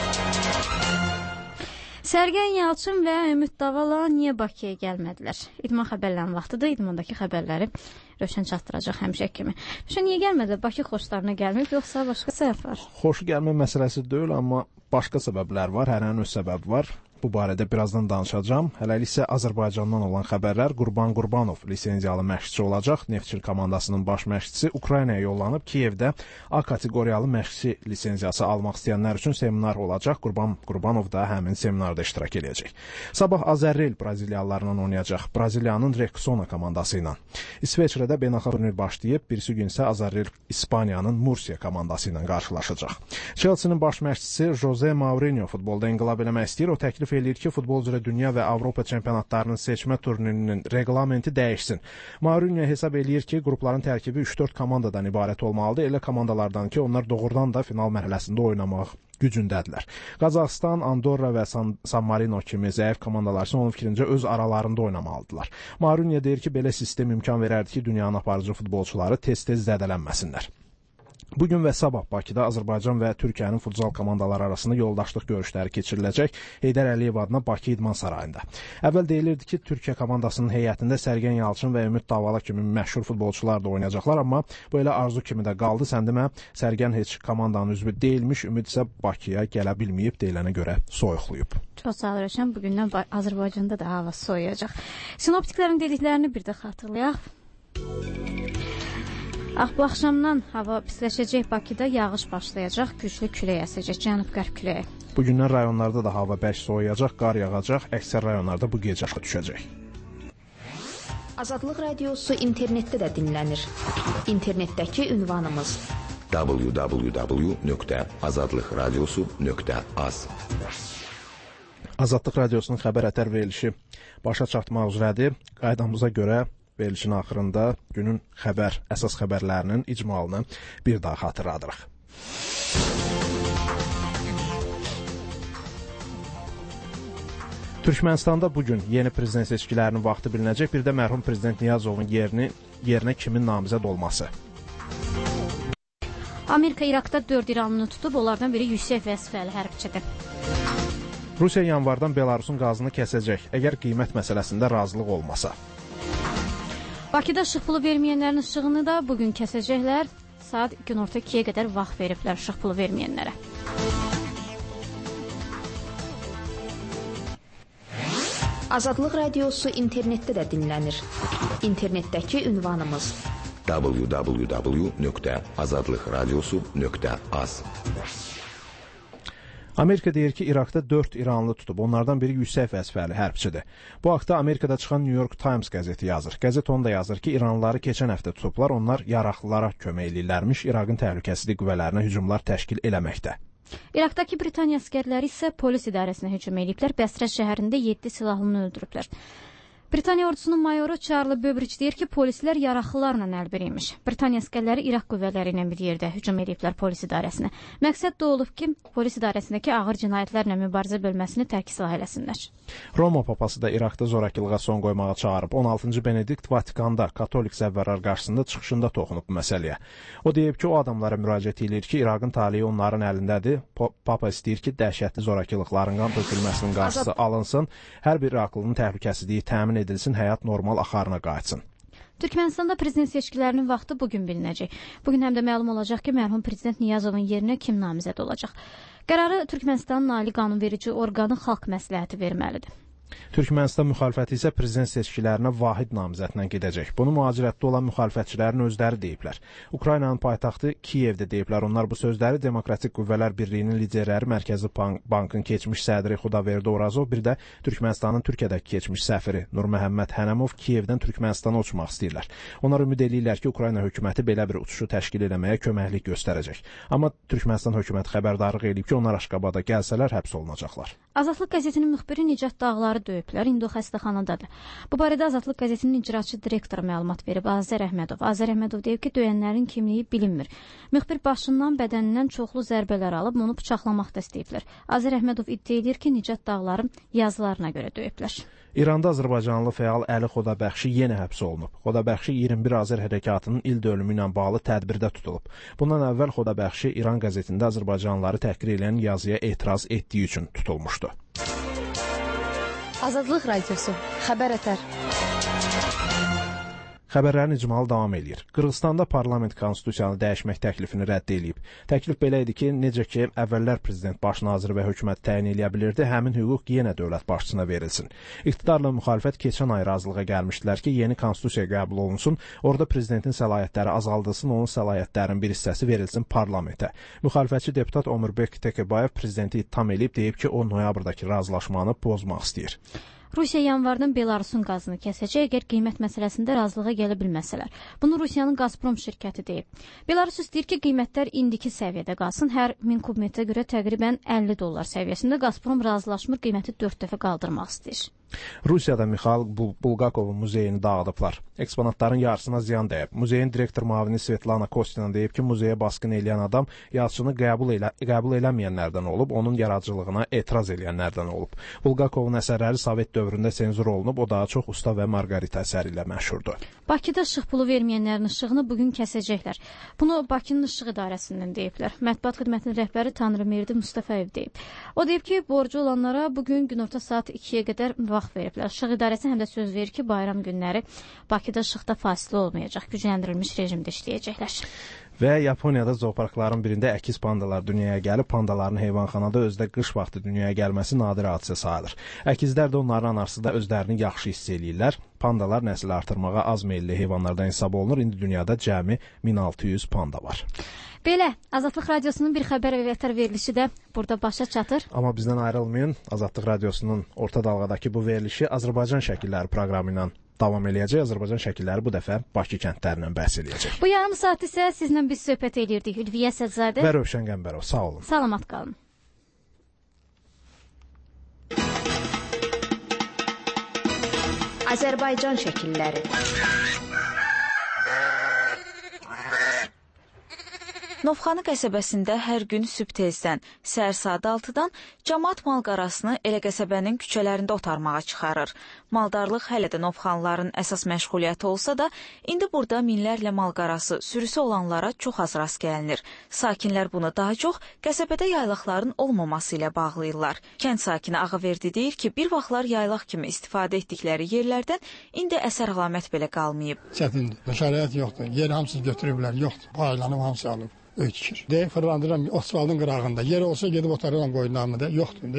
Sərgən Yalçın və Ümid Davala niyə Bakıya gəlmədilər? İdman xəbərlərinin vaxtıdır. İdmandakı xəbərləri Rövşən çatdıracaq həmişə kimi. Niyə gəlmədilər? Bakı xoşlarına gəlməyib, yoxsa başqa səbəb var? Xoşu gəlmə məsələsi deyil, amma başqa səbəblər var. Hərənin öz səbəbi var. Bu barədə birazdan danışacağım. Hələlik isə Azərbaycandan olan xəbərlər. Qurban Qurbanov lisenziyalı məşqçi olacaq. Neftçil komandasının baş məşqçisi Ukraynaya yollanıb. Kiyevdə A kateqoriyalı məşqçi lisenziyası almaq istəyənlər üçün seminar olacaq. Qurban Qurbanov da həmin seminarda iştirak edəcək. Sabah Azərrel Braziliyalılarla oynayacaq. Braziliyanın Rexona komandası ilə. İsveçrədə beynəlxalq turnir başlayıb. Birisi gün isə Azərrel İspaniyanın Mursiya komandası ilə qarşılaşacaq. Chelsea-nin baş məşqçisi Jose Mourinho futbolda inqilab eləmək istəyir. O təklif eləyir ki, futbol üzrə dünya və Avropa çempionatlarının seçmə turnirinin reqlamenti dəyişsin. Mourinho hesab eləyir ki, qrupların tərkibi 3-4 komandadan ibarət olmalıdır. Elə komandalardan ki, onlar doğrudan da final mərhələsində oynamaq gücündədirlər. Qazaxıstan, Andorra və San Marino kimi zəif komandalar isə onun fikrincə öz aralarında oynamalıdırlar. Mourinho deyir ki, belə sistem imkan verərdi ki, dünyanın aparıcı futbolçuları tez-tez zədələnməsinlər. Bugün və sabah Bakıda Azərbaycan və Türkiyənin futsal komandaları arasında yoldaşlıq görüşləri keçiriləcək Heydər Əliyev adına Bakı İdman Sarayında. Əvvəl deyilirdi ki, Türkiyə komandasının heyətində Sərgən Yalçın və Ümid Davala kimi məşhur futbolçular da oynayacaqlar, amma bu elə arzu kimi də qaldı. Sən demə, Sərgən heç komandanın üzvü deyilmiş, Ümid isə Bakıya gələ bilməyib, deyilənə görə soyuqlayıb. Çox sağ ol Rəşən, bugündən Azərbaycanda da hava soyuyacaq. Sinoptiklərin dediklərini bir də xatırlayaq. Bu axşamdan hava pisləşəcək, Bakıda yağış başlayacaq, güclü külək əsəcək, cənub-qərb küləyi. Bugündən rayonlarda da hava bərk soyuyacaq, qar yağacaq, əksər rayonlarda bu gecə düşəcək. Azadlıq Radiosu internetdə də dinlənir. İnternetdəki ünvanımız www.azadlıqradiosu.az. Azadlıq Radiosunun xəbər ətər verilişi başa çatmaq üzrədir. Qaydamıza görə verilişin axırında günün əsas xəbərlərinin icmalını bir daha xatırladırıq. Türkmənistanda bugün yeni prezident seçkilərinin vaxtı bilinəcək. Bir də mərhum prezident Niyazovun yerinə kimin namizəd olması. Amerika İraqda 4 İranlını tutub, onlardan biri yüksək vəzifəli hərbçidir. Rusiya yanvardan Belarusun qazını kəsəcək, əgər qiymət məsələsində razılıq olmasa. Bakıda işıq pulu verməyənlərin işığını da bugün kəsəcəklər. Saat günorta 2-yə qədər vaxt veriblər işıq pulu verməyənlərə. Azadlıq Radiosu internetdə də dinlənir. İnternetdəki ünvanımız www.azadlıqradiosu.az. Amerika deyir ki, İraqda 4 İranlı tutub, onlardan biri yüksək vəzifəli hərbçidir. Bu haqda Amerikada çıxan New York Times qəzeti yazır. Qəzet onu da yazır ki, İranlıları keçən həftə tutublar, onlar yaraqlılara kömək eləyirlərmiş, İraqın təhlükəsizlik qüvvələrinə hücumlar təşkil eləməkdə. İraqdakı Britaniya əskərləri isə polis idarəsinə hücum ediblər, Bəsrə şəhərində 7 silahlını öldürüblər. Britaniya ordusunun mayoru Charlie Böbridge deyir ki, polislər yaraqlılarla əlbir imiş. Britaniya əskərləri İraq qüvvələri ilə bir yerdə hücum ediblər polis idarəsinə. Məqsəd də olub ki, polis idarəsindəki ağır cinayətlərlə mübarizə bölməsini tərk silah eləsinlər. Roma papası da İraqda zorakılığa son qoymağa çağırıb. 16-cı Benedikt Vatikanda katolik zəvvərlər qarşısında çıxışında toxunub bu məsələyə. O deyib ki, o adamlara müraciət edir ki, İraqın taleyi onların əlindədir. Papa istəyir ki, dəhşətli zorakılıqların qan tökülməsinin qarşısı alınsın, hər bir İraqlının təhlükəsizliyi təmin edilsin, həyat normal axarına qayıtsın. Türkmənistanda prezident seçkilərinin vaxtı bugün bilinəcək. Bugün həm də məlum olacaq ki, mərhum prezident Niyazovun yerinə kim namizəd olacaq. Qərarı Türkmənistanın ali qanunverici orqanı Xalq Məsləhəti verməlidir. Türkmənistan müxalifəti isə prezident seçkilərinə vahid namizədlə gedəcək. Bunu mühacirətdə olan müxalifətçilərin özləri deyiblər. Ukraynanın paytaxtı Kiyevdə deyiblər. Onlar bu sözləri Demokratik Qüvvələr Birliyinin liderləri, Mərkəzi Bankın keçmiş sədri Xudaverdi Orazov, bir də Türkmənistanın Türkiyədəki keçmiş səfiri Nur Məhəmməd Hənəmov Kiyevdən Türkmənistana uçmaq istəyirlər. Onlar ümid edirlər ki, Ukrayna hökuməti belə bir uçuşu təşkil etməyə köməklik göstərəcək. Amma Türkmənistan hökuməti xəbərdarlıq edib ki, onlar Aşqabada gəlsələr həbs olunacaqlar. Azadlıq qəzetinin müxbiri Nicat Dağları döyüblər, indi o xəstəxanadadır. Bu barədə Azadlıq qəzetinin icraçı direktoru məlumat verib, Azər Əhmədov. Azər Əhmədov deyib ki, döyənlərin kimliyi bilinmir. Müxbir başından, bədənindən çoxlu zərbələr alıb, onu bıçaqlamaq da istəyiblər. Azər Əhmədov iddia edir ki, Nicat Dağları yazılarına görə döyüblər. İranda Azərbaycanlı fəal Əli Xodabəxşi yenə həbs olunub. Xodabəxşi 21 Azər hərəkatının il dönümü ilə bağlı tədbirdə tutulub. Bundan əvvəl Xodabəxşi İran qəzetində Azərbaycanlıları təhqir edən yazıya etiraz etdiyi üçün tutulmuşdu. Azadlıq Radiosu, xəbər ətər. Xəbərlərin icmalı davam edir. Qırğızstanda parlament konstitusiyanı dəyişmək təklifini rədd edib. Təklif belə idi ki, necə ki, əvvəllər prezident baş naziri və hökumət təyin edə bilirdi, həmin hüquq yenə dövlət başçısına verilsin. İqtidarla müxalifət keçən ay razılığa gəlmişdilər ki, yeni konstitusiya qəbul olunsun, orada prezidentin səlahiyyətləri azaldılsın, onun səlahiyyətlərinin bir hissəsi verilsin parlamentə. Müxalifətçi deputat Ömürbek Tekebayev prezidenti ittiham edib, deyib ki, o noyabrdakı razılaşmanı pozmaq istəyir. Rusiya yanvardan Belarusun qazını kəsəcək, əgər qiymət məsələsində razılığa gələ bilməsələr. Bunu Rusiyanın Gazprom şirkəti deyib. Belarus istəyir ki, qiymətlər indiki səviyyədə qalsın. Hər 1000 kubmetrə görə təqribən $50 səviyyəsində. Gazprom razılaşmır, qiyməti 4 dəfə qaldırmaq istəyir. Rusiyada Mixail Bulgakovun muzeyini dağıdıblar. Eksponatların yarısına ziyan dəyib. Muzeyin direktor müavini Svetlana Kostina deyib ki, muzeyə basqın eləyən adam yazıçını qəbul eləməyənlərdən olub, onun yaradıcılığına etiraz eləyənlərdən olub. Bulgakovun əsərləri Sovet dövründə senzur olunub, o daha çox Usta və Margarita əsəri ilə məşhurdur. Bakıda işıq pulu verməyənlərin işığını bugün kəsəcəklər. Bunu Bakının işıq idarəsindən deyiblər. Mətbuat xidmətinin rəhbəri Tanrımerdi Mustafayev deyib. O deyib ki, borcu olanlara bugün günorta saat 2-yə qədər vaxt veriblər. İşıq idarəsi həm də söz verir ki, bayram günləri Bakıda işıqda fasilə olmayacaq, gücləndirilmiş rejimdə işləyəcəklər. Və Yaponiyada zooparkların birində əkiz pandalar dünyaya gəlib, pandaların heyvanxanada özdə qış vaxtı dünyaya gəlməsi nadir hadisə sayılır. Əkizlər də onların anası da özlərini yaxşı hiss eləyirlər. Pandalar nəsil artırmağa az meylli heyvanlardan hesab olunur. İndi dünyada cəmi 1600 panda var. Belə, Azadlıq Radiosunun bir xəbər və vətər verilişi də burada başa çatır. Amma bizdən ayrılmayın. Azadlıq Radiosunun orta dalğadakı bu verilişi Azərbaycan şəkilləri proqramı ilə davam eləyəcək. Azərbaycan şəkilləri bu dəfə Bakı kəndlərindən bəhs eləyəcək. Bu yarım saat isə sizlə biz söhbət eləyirdik. Ülviyə Sədzadə və Rövşən Qəmbərov. Sağ olun. Salamat qalın. Azərbaycan şəkilləri. Novxanı qəsəbəsində hər gün sübh tezdən, səhər saat 6-dan cəmaət malqarasını elə qəsəbənin küçələrində otarmağa çıxarır. Maldarlıq hələ də Novxanlıların əsas məşğuliyyəti olsa da, indi burada minlərlə malqarası sürüsü olanlara çox az rast gəlinir. Sakinlər bunu daha çox qəsəbədə yaylaqların olmaması ilə bağlayırlar. Kənd sakini Ağaverdi deyir ki, bir vaxtlar yaylaq kimi istifadə etdikləri yerlərdən indi əsər əlamət belə qalmayıb. Çətindir, şərait yoxdur, yer hamısını götürüblər, yoxdur, paylanıb hamısı alıb. Öykür. Deyib fırlandıram asfaltın qırağında. Yer olsa gedib otarıram qoyunlarımı da. Yoxdur.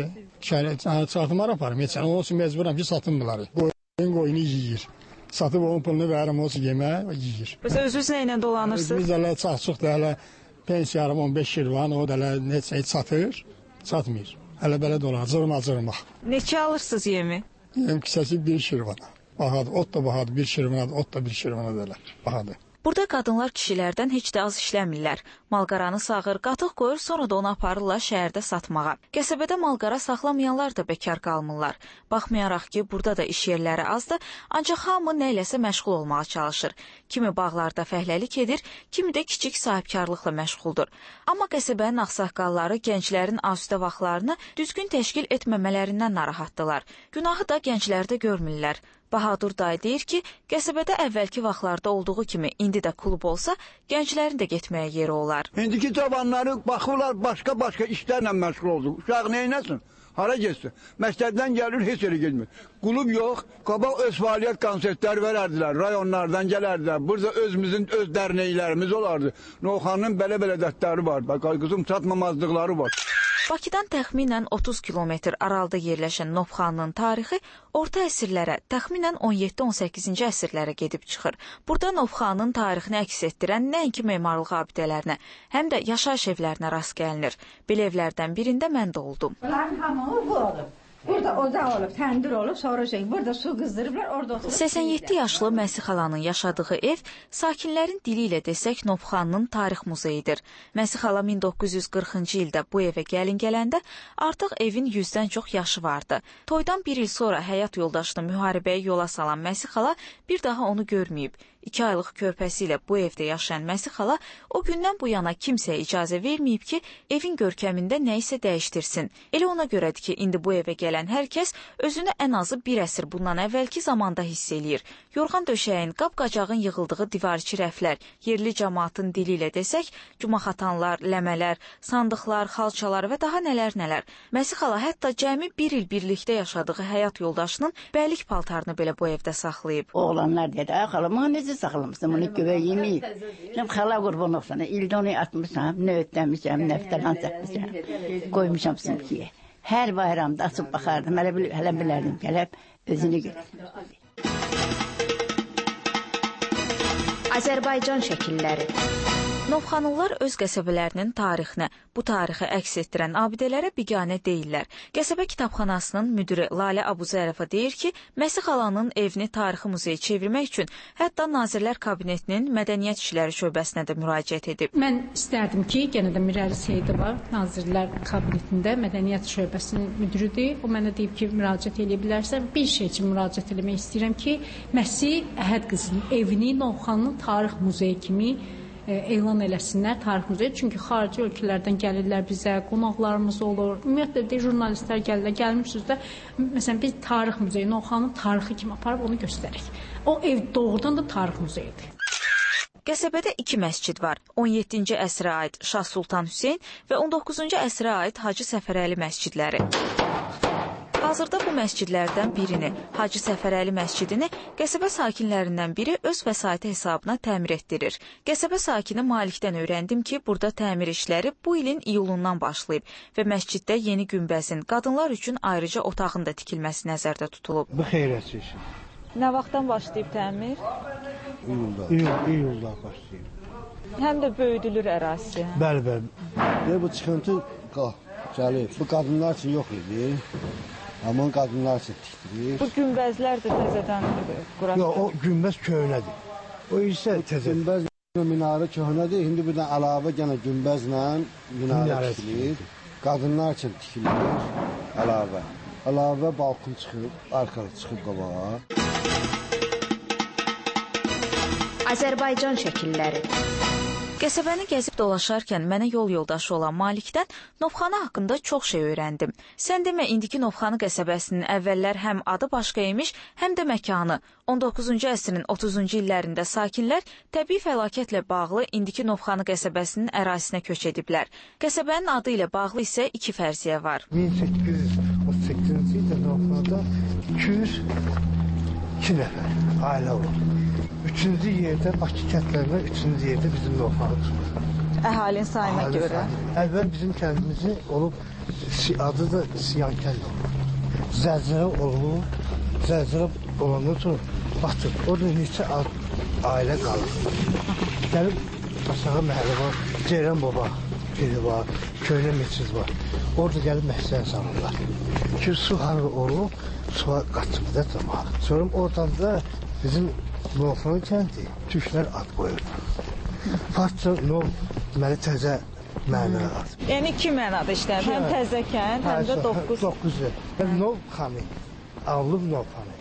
Satımlar aparım. Heç onun üçün mecburam ki, satınmılar. Qoyunu yiyir. Satıb onun pulunu verim, olsa yeməyə yiyir. Özünüz nə ilə dolanırsınız? Biz hələ çox da hələ pensiyarım 15 şirvan, o da hələ heç satır, satmır. Hələ belə dolanır, cırmaq. Neçə alırsınız yemi? Yem kisəsi 1 şirvana. Bahadır, ot da bahadır, 1 şirvana, ot da 1 şirvana deyirlər. Bahadır. Burada qadınlar kişilərdən heç də az işləmirlər. Malqaranı sağır, qatıq qoyur, sonra da onu aparırlar şəhərdə satmağa. Qəsəbədə malqara saxlamayanlar da bekar qalmırlar. Baxmayaraq ki, burada da iş yerləri azdır, ancaq hamı nə iləsə məşğul olmağa çalışır. Kimi bağlarda fəhləlik edir, kimi də kiçik sahibkarlıqla məşğuldur. Amma qəsəbənin ağsaqqalları gənclərin asudə vaxtlarını düzgün təşkil etməmələrindən narahatdılar. Günahı da gənclərdə görmürlər. Bahadur dayı deyir ki, qəsəbədə əvvəlki vaxtlarda olduğu kimi indi də klub olsa, gənclərin də getməyə yeri olar. İndiki cavanları baxırlar, başqa işlərlə məşğul oldu. Uşaq neynəsin? Hara getsin? Məktəbdən gəlir, heç yeri getmir. Klub yox, qabaq öz fəaliyyət konsertləri verərdilər, rayonlardan gələrdilər. Burada özümüzün öz dərnəklərimiz olardı. Novxanın belə dərdləri var, qızım çatmamazlıqları var. Bakıdan təxminən 30 kilometr aralıda yerləşən Novxanının tarixi orta əsrlərə, təxminən 17-18-ci əsrlərə gedib çıxır. Burada Novxanının tarixini əks etdirən nəinki memarlıq abidələrinə, həm də yaşayış evlərinə rast gəlinir. Belə evlərdən birində mən də oldum. Bunların hamısı bu olub. Burada ocaq olub, təndir olub, sonra burada su qızdırıblar, orada oturub. 87 yaşlı Məsih xalanın yaşadığı ev sakinlərin dili ilə desək Novxanının tarix muzeyidir. Məsih xala 1940-cı ildə bu evə gəlin gələndə artıq evin 100-dən çox yaşı vardı. Toydan bir il sonra həyat yoldaşını müharibəyə yola salan Məsih xala bir daha onu görməyib. 2 aylıq körpəsi ilə bu evdə yaşayan Məsih xala o gündən bu yana kimsəyə icazə verməyib ki, evin görkəmində nə isə dəyişdirsin. Elə ona görədir ki, indi bu evə gələn hər kəs özünü ən azı bir əsr bundan əvvəlki zamanda hiss eləyir. Yorğan döşəyin, qab-qacağın yığıldığı divarçı rəflər, yerli cəmaatın dili ilə desək, cumaxatanlar, ləmələr, sandıqlar, xalçalar və daha nələr. Məsih xala hətta cəmi bir il birlikdə yaşadığı həyat yoldaşının bəylik paltarını belə bu evdə saxlayıb. Oğlanlar dedi, ay xala, necə saxlamışsın, bunu göbək yeməyib. Şimdi xala qurban olsana, ildə onu atmışam, nə ötləmişəm, nə fitalan çəkmişəm, qoymuşam simkiyə. Hər bayramda açıb baxardım, hələ bilərdim, gəlib özünü görürəm. Azərbaycan şəkilləri. Novxanlılar öz qəsəbələrinin tarixinə, bu tarixi əks etdirən abidələrə biganə deyirlər. Qəsəbə kitabxanasının müdiri Lalə Abuzərəfə deyir ki, Məsih xalanın evini tarixi muzeyə çevirmək üçün hətta Nazirlər Kabinetinin Mədəniyyət İşləri şöbəsinə də müraciət edib. Mən istərdim ki, yenə də Mirəli Seyidova Nazirlər Kabinetində Mədəniyyət şöbəsinin müdiridir. O mənə deyib ki, müraciət edə bilərsən. Bir şey üçün müraciət etmək istəyirəm ki, Məsih Əhəd qızının evini Novxanlının tarix muzeyi kimi elan eləsinlər tarix muzeyi. Çünki xarici ölkələrdən gəlirlər bizə, qonaqlarımız olur. Ümumiyyətlə də jurnalistlər gəlirlər, gəlmişsiniz də məsələn biz tarix muzeyi, Novxanın tarixi kimi aparıb onu göstərik. O ev doğrudan da tarix muzeyidir. Qəsəbədə 2 məscid var. 17-ci əsrə aid Şah Sultan Hüseyn və 19-cu əsrə aid Hacı Səfərəli məscidləri. Hazırda bu məscidlərdən birini, Hacı Səfərəli məscidini qəsəbə sakinlərindən biri öz vəsaiti hesabına təmir etdirir. Qəsəbə sakini Malikdən öyrəndim ki, burada təmir işləri bu ilin iyulundan başlayıb və məsciddə yeni günbəzin, qadınlar üçün ayrıca otağın da tikilməsi nəzərdə tutulub. Bu xeyrətçi iş. Nə vaxtdan başlayıb təmir? İyulda başlayıb. Həm də böyüdülür ərazisi. Bəli. Bu çıxıntı gəlir. Bu qadınlar üçün yox idi. Amma qadınlar üçün tikdirir. Bu günbəzlər də təzədən quraq. Yox, o günbəz köhnədir. O isə təzə. Günbəz minarə köhnədir. İndi bir də əlavə yenə günbəzlə minarə tikilir. Qadınlar üçün tikilir. Əlavə balkon çıxıb, arxalı çıxıb qabağa. Azərbaycan şəkilləri. Qəsəbəni gəzib dolaşarkən mənə yol yoldaşı olan Malikdən Novxanı haqqında çox şey öyrəndim. Sən demə, indiki Novxanı qəsəbəsinin əvvəllər həm adı başqa imiş, həm də məkanı. 19-cu əsrin 30-cu illərində sakinlər təbii fəlakətlə bağlı indiki Novxanı qəsəbəsinin ərazisinə köç ediblər. Qəsəbənin adı ilə bağlı isə 2 fərziyyə var. 1838-ci ildə Novxanada 202 nəfər ailə olub. 3-cü yerdə Bakı kəndlərində, 3-cü yerdə bizim Novxanı çıxır. Əhalinin sayına görə? Əvvəl bizim kəndimizin olub, adı da Siyankənd olub. Zəlzələ olub, zəlzələ olandan sonra batır. Orada neçə ailə qalır. Gəlib aşağı məhəllə var, Ceyran Baba biri var, köhnə meçid var. Orada gəlib məhsən salırlar. Ki, su harı olub, suya qaçıb da camaat. Sonra oradan da bizim Novxanı kəndi türklər ad qoyur. Farsça Nov deməli təzə məna ad. Yəni 2 mənada işləyir. Həm təzə kənd, həm də 9. Novxanı, Avlub Novxanı.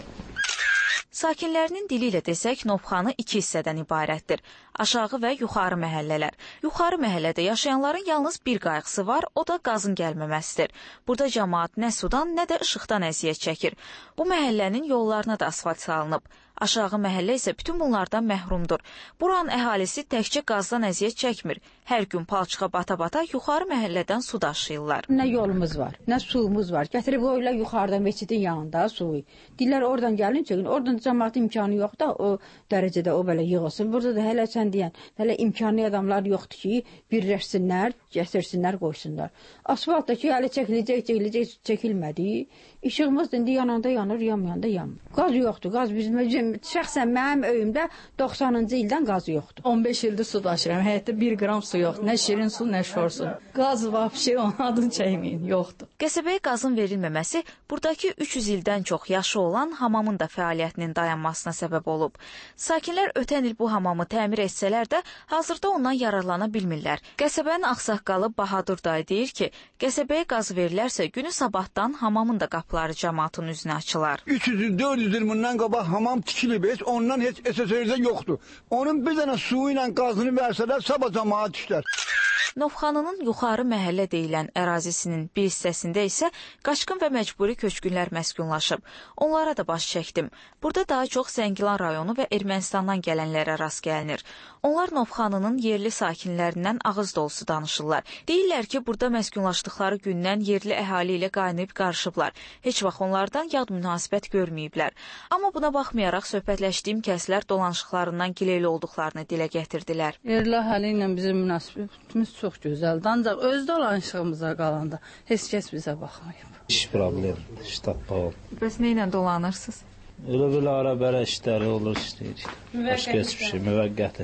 Sakinlərinin dili ilə desək, Novxanı 2 hissədən ibarətdir. Aşağı və yuxarı məhəllələr. Yuxarı məhəllədə yaşayanların yalnız bir qayğısı var, o da qazın gəlməməsidir. Burada cəmaat nə sudan, nə də işıqdan əziyyət çəkir. Bu məhəllənin yollarına da asfalt salınıb. Aşağı məhəllə isə bütün bunlardan məhrumdur. Buranın əhalisi təkcə qazdan əziyyət çəkmir. Hər gün palçığa bata-bata yuxarı məhəllədən su daşıyırlar. Nə yolumuz var, nə suyumuz var. Gətirib qoyurlar yuxarıdan meçidin yanında suyu. Deyirlər oradan gəlin çəkin. Oradan cəmaatın imkanı yox da o dərəcədə o belə yığılsın. Burada da hələ sən deyən, hələ imkanlı adamlar yoxdur ki, birləşsinlər, gətirsinlər, qoysunlar. Asfalt da ki, hələ çəkiləcək, çəkilmədi. İşığımız indi yananda yanır, yanmayanda yanmır. Qaz yoxdur, qaz bizim şəxsən mənim öyümdə 90-cı ildən qaz yoxdur. 15 ildir su daşıram, həyətdə 1 qram su yoxdur. Nə şirin su, nə şor su. Qaz vəbşi onun adını çəkməyin, yoxdur. Qəsəbəyə qazın verilməməsi buradakı 300 ildən çox yaşı olan hamamın da fəaliyyətinin dayanmasına səbəb olub. Sakinlər ötən il bu hamamı təmir etsələr də hazırda ondan yararlana bilmirlər. Qəsəbənin ağsaqqalı Bahadur dayı deyir ki, qəsəbəyə qaz verilərsə günü sabahdan hamamın da qapıları cəmaatın üzünə açılar. 300-400 il bundan qabaq hamam tikilib, ondan heç SSR-də yoxdur. Onun bir dənə suyu ilə qazını versələr, sabah cəmaat işlər. Novxanının yuxarı məhəllə deyilən ərazisinin bir hissəsində isə qaçqın və məcburi köçkünlər məskunlaşıb. Onlara da baş çəkdim. Burada daha çox Zəngilan rayonu və Ermənistandan gələnlərə rast gəlinir. Onlar Novxanının yerli sakinlərindən ağız dolusu danışırlar. Deyirlər ki, burada məskunlaşdıqları gündən yerli əhali ilə qaynayıb qarışıblar. Heç vaxt onlardan yad münasibət görməyiblər. Amma buna baxmayaraq söhbətləşdiyim kəslər dolanışıqlarından gileyli olduqlarını dilə gətirdilər. Yerli əhali ilə bizim münasibətimiz çox gözəldir. Ancaq öz dolanışığımıza qalanda heç kəs bizə baxmayıb. İş problem, iş tapmaq. Bəs nə ilə dolanırsınız? Elə belə ara-bəra işləri olur, işləyirik. Başqa heç bir şey, müvəqqəti.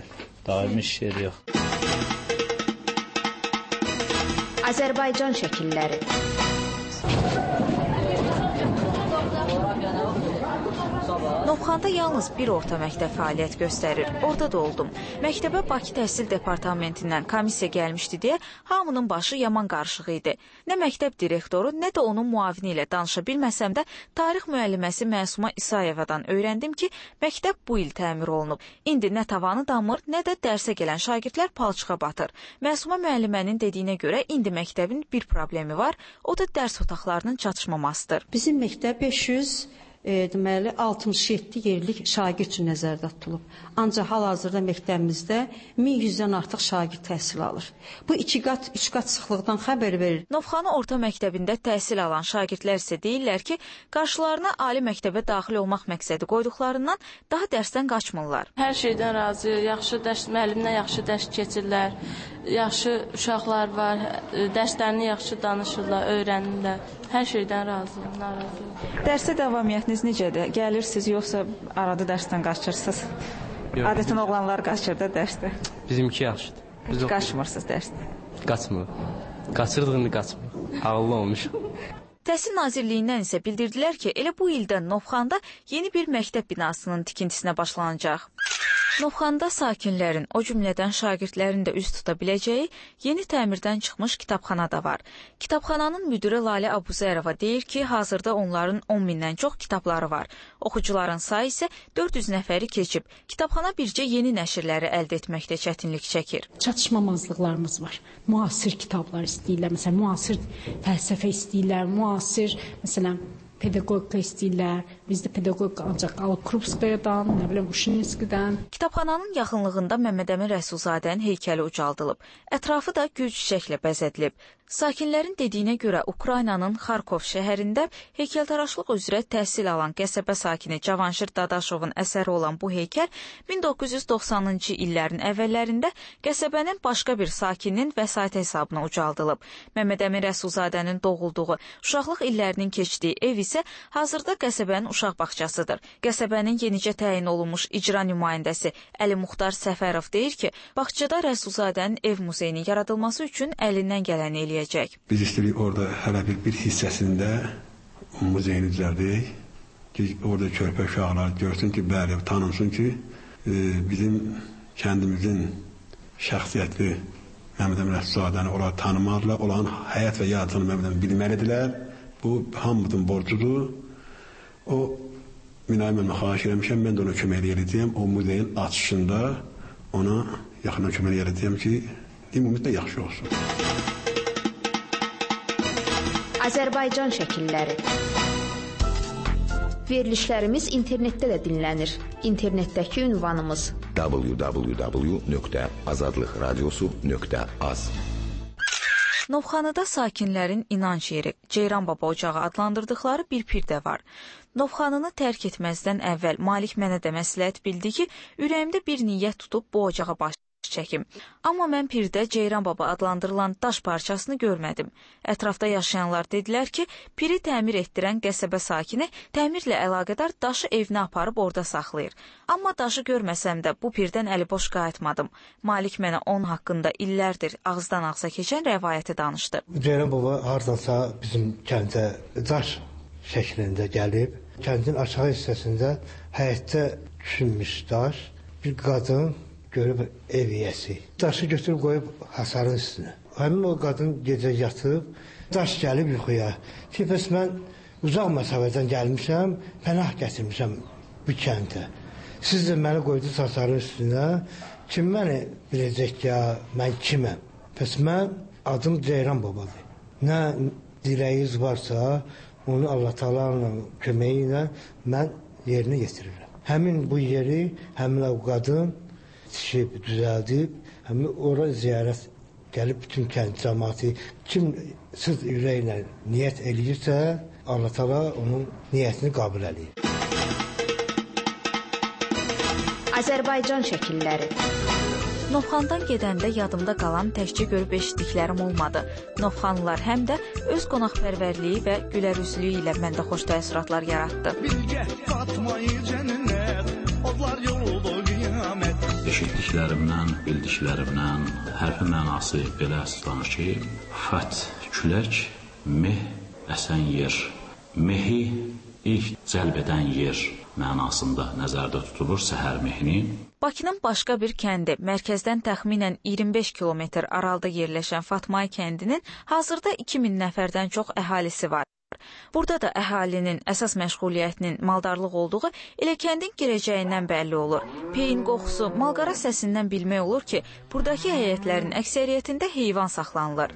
Daimi iş yeri yox. Azərbaycan şəkilləri. Novxanda yalnız bir orta məktəb fəaliyyət göstərir. Orada da oldum. Məktəbə Bakı Təhsil Departamentindən komissiya gəlmişdi deyə hamının başı yaman qarışıq idi. Nə məktəb direktoru, nə də onun müavini ilə danışa bilməsəm də tarix müəlliməsi Məsuma İsayevadan öyrəndim ki, məktəb bu il təmir olunub. İndi nə tavanı damır, nə də dərsə gələn şagirdlər palçığa batır. Məsuma müəllimənin dediyinə görə indi məktəbin bir problemi var, o da dərs otaqlarının çatışmamasıdır. Bizim məktəb 67 yerlik şagird üçün nəzərdə tutulub. Ancaq hal-hazırda məktəbimizdə 1100-dən artıq şagird təhsil alır. Bu 2 qat, 3 qat sıxlıqdan xəbər verir. Novxanı orta məktəbində təhsil alan şagirdlər isə deyirlər ki, qarşılarına ali məktəbə daxil olmaq məqsədi qoyduqlarından daha dərsdən qaçmırlar. Hər şeydən razı, yaxşı dərs, müəllimlə yaxşı dərs keçirlər, yaxşı uşaqlar var, dərslərini yaxşı danışırlar, öyrənirlər. Hər şeydən razıyam, narazıyam. Dərsə davamiyyətiniz necədir? Gəlirsiniz, yoxsa arada dərsdən qaçırsınız? Adətən oğlanlar qaçır da dərsdə. Bizimki yaxşıdır. Heç qaçmırsınız dərsdə? Qaçmırıq. Qaçırdıq, indi qaçmırıq. Ağıllı olmuşuq. Təhsil Nazirliyindən isə bildirdilər ki, elə bu ildən Novxanda yeni bir məktəb binasının tikintisinə başlanacaq. Novxanda sakinlərin, o cümlədən şagirdlərin də üz tuta biləcəyi yeni təmirdən çıxmış kitabxana da var. Kitabxananın müdiri Lalə Abuzərova deyir ki, hazırda onların 10 mindən çox kitabları var. Oxucuların sayı isə 400 nəfəri keçib. Kitabxana bircə yeni nəşrləri əldə etməkdə çətinlik çəkir. Çatışmamazlıqlarımız var. Müasir kitablar istəyirlər, məsələn, müasir fəlsəfə istəyirlər, müasir, məsələn, pedaqogika istəyirlər. Bizdə pedaqogika ancaq Krupskayadan, nə bilim, Uşinskidən. Kitabxananın yaxınlığında Məmmədəmin Rəsulzadənin heykəli ucaldılıb. Ətrafı da gül çiçəklə bəzədilib. Sakinlərin dediyinə görə Ukraynanın Xarkov şəhərində heykəltaraşlıq üzrə təhsil alan qəsəbə sakini Cavanşir Dadaşovun əsəri olan bu heykəl 1990-cı illərin əvvəllərində qəsəbənin başqa bir sakininin vəsaiti hesabına ucaldılıb. Məmmədəmin Rəsulzadənin doğulduğu, uşaqlıq illərinin keçdiyi ev isə hazırda qəsəbənin uşaq bağçasıdır. Qəsəbənin yenicə təyin olunmuş icra nümayəndəsi Əli Muxtar Səfərov deyir ki, bağçada Rəsulzadənin ev muzeyinin yaradılması üçün əlindən gələni eləyir. Biz istəyirik orada hələ bir hissəsində muzeyini düzəldək ki, orada körpə uşaqlar görsün ki, bəli, tanınsın ki, bizim kəndimizin şəxsiyyətli Məmmədəmin Rəsulzadəni onlar tanımalıdırlar, olan həyat və yaradıcılığını Məmmədəmin bilməlidirlər. Bu, hamımızın borcudur. O, mülayim mənimə xahiş eləmişəm, mən də ona kömək edəcəyəm. O muzeyin açışında ona yaxından kömək edəcəyəm ki, ümumimiz də yaxşı olsun. Azərbaycan şəkilləri. Verilişlərimiz internetdə də dinlənir. İnternetdəki ünvanımız www.azadlıqradiosu.az. Novxanada sakinlərin inanc yeri, Ceyran Baba ocağı adlandırdıqları bir pir də var. Novxanını tərk etməzdən əvvəl Malik mənə də məsləhət bildi ki, ürəyimdə bir niyyət tutub bu ocağa baş çəkim. Amma mən pirdə Ceyran Baba adlandırılan daş parçasını görmədim. Ətrafda yaşayanlar dedilər ki, piri təmir etdirən qəsəbə sakini təmirlə əlaqədar daşı evinə aparıb orada saxlayır. Amma daşı görməsəm də bu pirdən əliboş qayıtmadım. Malik mənə onun haqqında illərdir ağızdan ağza keçən rəvayəti danışdı. Ceyran Baba hardansa bizim kəndə daş şəklində gəlib. Kəndin aşağı hissəsində həyətdə düşünmüş daş, bir qadın görüb ev yiyəsi. Daşı götürüb qoyub hasarın üstünə. Həmin o qadın gecə yatıb, daş gəlib yuxuya. Ki, bəs mən uzaq məsafədən gəlmişəm, pənah gətirmişəm bu kəndə. Siz də məni qoydunuz hasarın üstünə. Kim məni biləcək ya, mən kiməm? Bəs mən adım Ceyran Babadır. Nə diləyiniz varsa, onu Allah Taala'nın köməyi ilə mən yerinə yetirirəm. Həmin bu yeri, həmin o qadın düzəldib, həmin ora ziyarət gəlib bütün kənd cəmaatı kim siz ürəklə niyyət eləyirsə, Allah Taala onun niyyətini qəbul eləyir. Azərbaycan şəkilləri. Novxandan gedəndə yadımda qalan təkcə görüb eşitdiklərim olmadı. Novxanlılar həm də öz qonaqpərvərliyi və gülərüzlüyü ilə məndə xoş təəssüratlar yaratdı. eşitdiklərimdən, bildiklərimdən hərfi mənası belə əsaslanır ki, fət külək, meh əsən yer, mehi ilk cəlb edən yer mənasında nəzərdə tutulur səhər mehini. Bakının başqa bir kəndi, mərkəzdən təxminən 25 kilometr aralıda yerləşən Fatmay kəndinin hazırda 2000 nəfərdən çox əhalisi var. Burada da əhalinin əsas məşğuliyyətinin maldarlıq olduğu elə kəndin girəcəyindən bəlli olur. Peyin qoxusu, malqara səsindən bilmək olur ki, buradakı həyətlərin əksəriyyətində heyvan saxlanılır.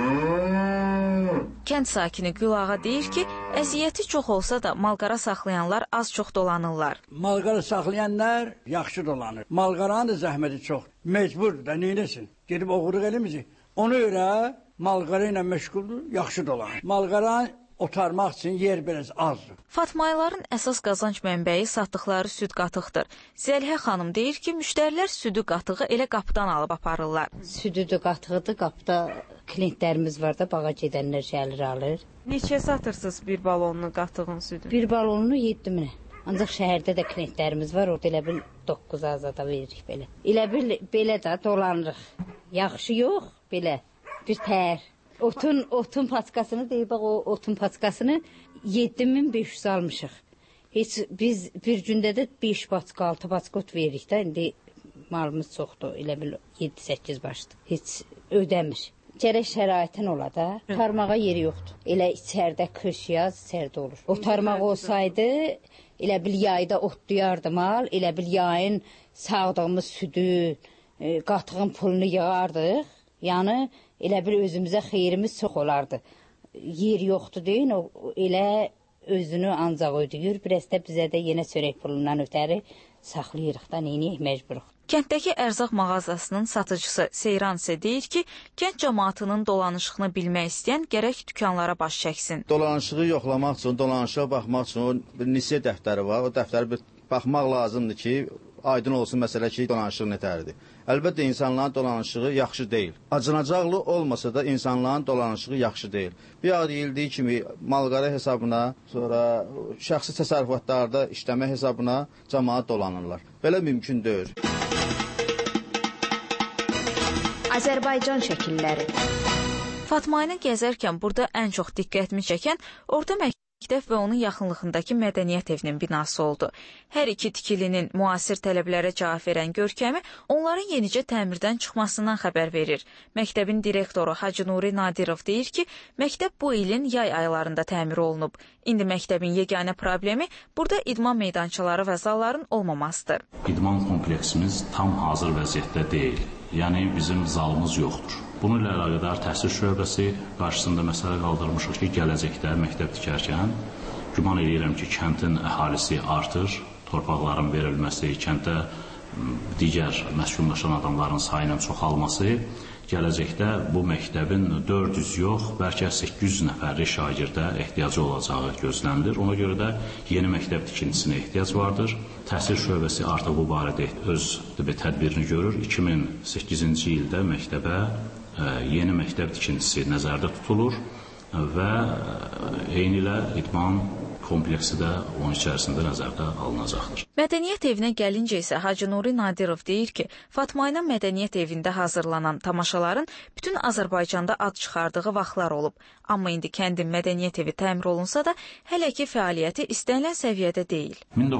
Kənd sakini Gülağa deyir ki, əziyyəti çox olsa da malqara saxlayanlar az-çox dolanırlar. Malqara saxlayanlar yaxşı dolanır. Malqaranın da zəhməti çox. Mecburdur da, neyləsin? Gedib oğurluq eləməyəcək. Ona görə malqara ilə məşğuldur, yaxşı dolanır. Malqaranın otarmaq üçün yer biraz azdır. Fatmayların əsas qazanc mənbəyi satdıqları süd qatıqdır. Zəlihə xanım deyir ki, müştərilər südü qatığı elə qapıdan alıb aparırlar. Südüdür, qatığıdır, qapıda klientlərimiz var da, bağa gedənlər gəlir alır. Neçəyə satırsınız bir balonlu qatığın südü? Bir balonunu 7 minə. Ancaq şəhərdə də klientlərimiz var, orada elə bil 9 azada veririk belə. Elə bil belə də dolanırıq. Yaxşı yox, belə bir tər. Otun paskasını deyib, bax o otun paskasını 7500 almışıq. Heç biz bir gündə də 5 paska, 6 paska ot veririk də, indi malımız çoxdur, elə bil 7-8 başdır. Heç ödəmir. Gərək şəraitin ola da, otarmağa yeri yoxdur. Elə içərdə qış yaz, içərdə olur. Otarmaq olsaydı, elə bil yayda otlayardı mal, elə bil yayın sağdığımız südü, qatığın pulunu yığardıq. Yəni, elə bir özümüzə xeyrimiz çox olardı. Yer yoxdur deyin, elə özünü ancaq ödəyir. Biraz da bizə də yenə çörək pulundan ötəri saxlayırıq da, neyini məcburuq. Kənddəki ərzaq mağazasının satıcısı Seyran isə deyir ki, kənd cəmaatının dolanışığını bilmək istəyən gərək dükanlara baş çəksin. Dolanışığı yoxlamaq üçün, dolanışığa baxmaq üçün bir nisiyə dəftəri var. O dəftəri bir baxmaq lazımdır ki, aydın olsun məsələ ki, dolanışıq nətərdir. Əlbəttə, insanların dolanışığı yaxşı deyil. Acınacaqlı olmasa da insanların dolanışığı yaxşı deyil. Bir yağ deyildiyi kimi malqara hesabına, sonra şəxsi təsərrüfatlarda işləmə hesabına cəmaat dolanırlar. Belə mümkün deyil. Azərbaycan şəkilləri. Fatmayını gəzərkən burada ən çox diqqətimi çəkən orta məktəb və onun yaxınlığındakı mədəniyyət evinin binası oldu. Hər iki tikilinin müasir tələblərə cavab verən görkəmi onların yenicə təmirdən çıxmasından xəbər verir. Məktəbin direktoru Hacı Nuri Nadirov deyir ki, məktəb bu ilin yay aylarında təmir olunub. İndi məktəbin yeganə problemi burada idman meydançaları və zalların olmamasıdır. İdman kompleksimiz tam hazır vəziyyətdə deyil. Yəni bizim zalımız yoxdur. Bununla əlaqədar təhsil şöbəsi qarşısında məsələ qaldırmışıq ki, gələcəkdə məktəb tikərkən güman edirəm ki, kəndin əhalisi artır, torpaqların verilməsi, kənddə digər məskunlaşan adamların sayının çoxalması gələcəkdə bu məktəbin 400 yox, bəlkə 800 nəfərli şagirdə ehtiyacı olacağı gözlənilir. Ona görə də yeni məktəb tikintisinə ehtiyac vardır. Təhsil şöbəsi artıq bu barədə öz tədbirini görür. 2008-ci ildə məktəbə yeni məktəb tikintisi nəzərdə tutulur və eyni ilə idman kompleksi də onun içərisində nəzərdə alınacaqdır. Mədəniyyət evinə gəlincə isə Hacı Nuri Nadirov deyir ki, Fatmayının mədəniyyət evində hazırlanan tamaşaların bütün Azərbaycanda ad çıxardığı vaxtlar olub. Amma indi kəndin mədəniyyət evi təmir olunsa da, hələ ki fəaliyyəti istənilən səviyyədə deyil.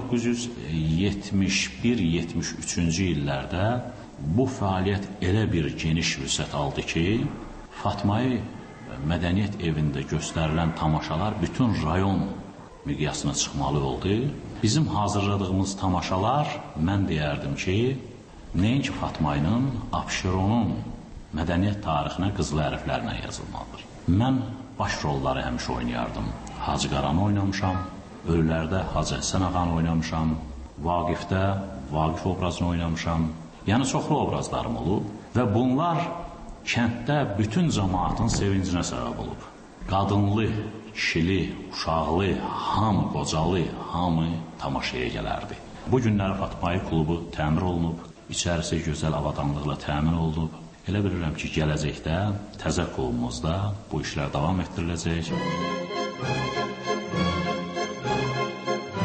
1971-73-cü illərdə bu fəaliyyət elə bir geniş vüsət aldı ki, Fatmayı mədəniyyət evində göstərilən tamaşalar bütün rayon miqyasına çıxmalı oldu. Bizim hazırladığımız tamaşalar, mən deyərdim ki, nəinki Fatmayının, Abşeronun mədəniyyət tarixinə qızıl hərflərlə yazılmalıdır. Mən baş rolları həmişə oynayardım. Hacı Qaranı oynamışam, Ölülərdə Hacı Həsən ağanı oynamışam, Vaqifdə Vaqif obrazını oynamışam. Yəni çoxlu obrazlarım olub və bunlar kənddə bütün cəmaatın sevincinə səbəb olub. Qadınlı, kişili, uşaqlı, hamı qocalı, hamı tamaşaya gələrdi. Bu günləri Fatmayı klubu təmir olunub, içərisi gözəl avadanlıqla təmin olunub. Elə bilirəm ki, gələcəkdə təzə klubumuzda bu işlər davam etdiriləcək.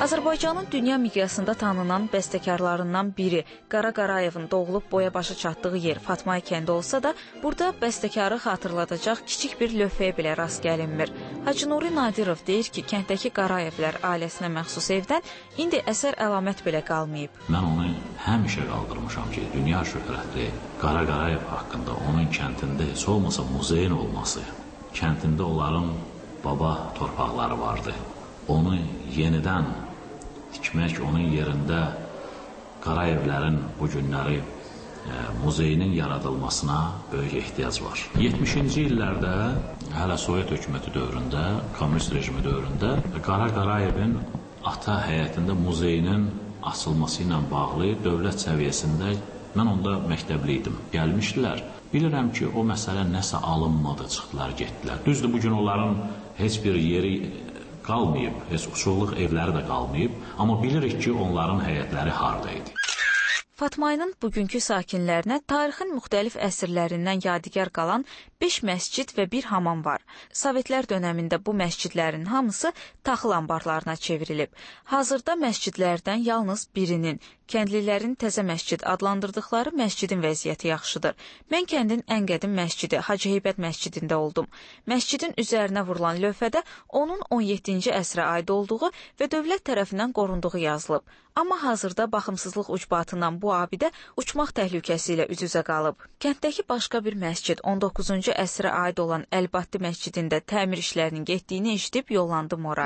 Azərbaycanın dünya miqyasında tanınan bəstəkarlarından biri Qara Qarayevin doğulub boya başa çatdığı yer Fatmay kəndi olsa da, burada bəstəkarı xatırladacaq kiçik bir lövhəyə belə rast gəlinmir. Hacı Nuri Nadirov deyir ki, kənddəki Qarayevlər ailəsinə məxsus evdən indi əsər əlamət belə qalmayıb. Mən onu həmişə qaldırmışam ki, dünya şöhrətli Qara Qarayev haqqında onun kəndində heç olmasa muzeyin olması, kəndində onların baba torpaqları vardı. Onu yenidən tikmək, onun yerində Qarayevlərin bu günləri muzeyinin yaradılmasına böyük ehtiyac var. 70-ci illərdə, hələ Sovet hökuməti dövründə, kommunist rejimi dövründə Qara Qarayevin ata həyətində muzeyinin açılması ilə bağlı dövlət səviyyəsində, mən onda məktəbli idim, gəlmişdilər. Bilirəm ki, o məsələ nəsə alınmadı, çıxdılar, getdilər. Düzdür, bugün onların heç bir yeri qalmayıb, heç uçuqluq evləri də qalmayıb, amma bilirik ki, onların həyətləri harda idi. Fatmayının bugünkü sakinlərinə tarixin müxtəlif əsrlərindən yadigar qalan 5 məscid və bir hamam var. Sovetlər dönəmində bu məscidlərin hamısı taxıl anbarlarına çevrilib. Hazırda məscidlərdən yalnız birinin, kəndlilərin təzə məscid adlandırdıqları məscidin vəziyyəti yaxşıdır. Mən kəndin ən qədim məscidi Hacı Heybət məscidində oldum. Məscidin üzərinə vurulan lövhədə onun 17-ci əsrə aid olduğu və dövlət tərəfindən qorunduğu yazılıb. Amma hazırda baxımsızlıq ucbatından bu abidə uçmaq təhlükəsi ilə üz-üzə qalıb. Kənddəki başqa bir məscid 19-cu əsrə aid olan Əlbatti məscidində təmir işlərinin getdiyini eşidib yollandım ora.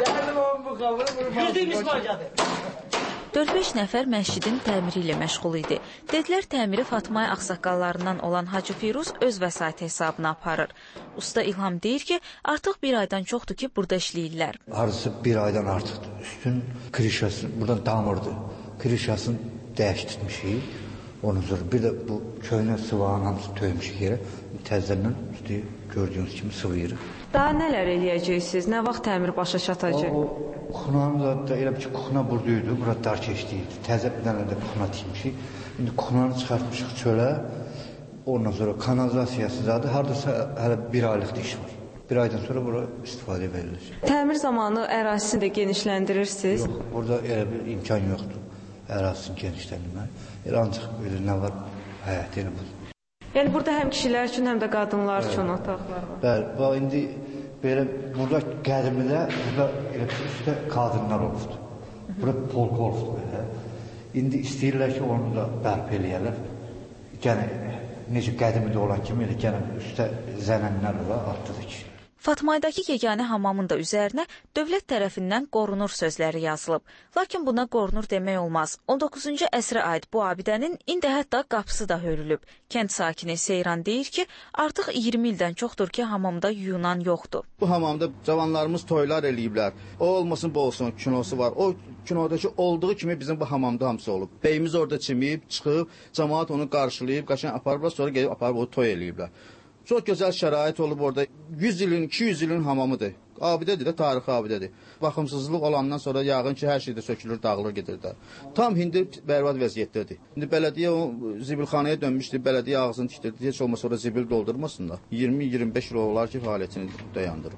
4-5 nəfər məscidin təmiri ilə məşğul idi. Dedilər, təmiri Fatmay ağsaqqallarından olan Hacı Firuz öz vəsait hesabına aparır. Usta İlham deyir ki, artıq bir aydan çoxdur ki, burada işləyirlər. Hardasa bir aydan artıqdır. Üstün krişası, buradan damırdı. Krişasını dəyişdirmişik. Ondan sonra bir də bu köynə sıvağın hamısı töymüşük yerə. Təzədən üstü gördüyünüz kimi sıvıyırıq. Daha nələr eləyəcəksiniz? Nə vaxt təmir başa çatacaq? Kuxunanın da elə bir ki, kuxuna buradaydı, burada dar keçdiydi. Təzə bir dənə də kuxuna tikmişik. İndi kuxunanı çıxartmışıq çölə. Ondan sonra kanalizasiyası zadı. Haradasa hələ bir aylıqda iş var. Bir aydan sonra bura istifadə veriləcək. Təmir zamanı ərazisini də genişləndirirsiniz? Yox, burada elə bir imkan yoxdur. Ərazisini genişləndirmək. Elə ancaq belə nə var həyat elə bu. Yəni burada həm kişilər üçün, həm də qadınlar üçün otaqlar var. Bəli, bax indi belə burada qədimidə burada elə üstə qadınlar olubdu. Bura polk olubdu belə. İndi istəyirlər ki, onu da bərpa eləyərlər. Gənə necə qədimdə olan kimi elə gənə üstə zənənlər var, altda da kişilər. Fatmaydakı yeganə hamamın da üzərinə dövlət tərəfindən qorunur sözləri yazılıb. Lakin buna qorunur demək olmaz. 19-cu əsrə aid bu abidənin indi hətta qapısı da hörülüb. Kənd sakini Seyran deyir ki, artıq 20 ildən çoxdur ki, hamamda yuyunan yoxdur. Bu hamamda cavanlarımız toylar eləyiblər. O olmasın, bu olsun, kinosu var. O kinodakı olduğu kimi bizim bu hamamda hamısı olub. Beyimiz orada çimib, çıxıb, cəmaat onu qarşılayıb, qaşan aparıblar, sonra gelib aparıb o toy eləyiblər. Çox gözəl şərait olub orada. 100 ilin, 200 ilin hamamıdır. Abidədir də, tarixi abidədir. Baxımsızlıq olandan sonra yağın ki, hər şeydə sökülür, dağılır, gedir də. Tam indi bərbad vəziyyətdədir. İndi bələdiyyə o zibilxanaya dönmüşdür, bələdiyyə ağzını tikdirdi. Heç olmasa orada zibil doldurmasınlar. 20-25 il olar ki, fəaliyyətini dayandırır.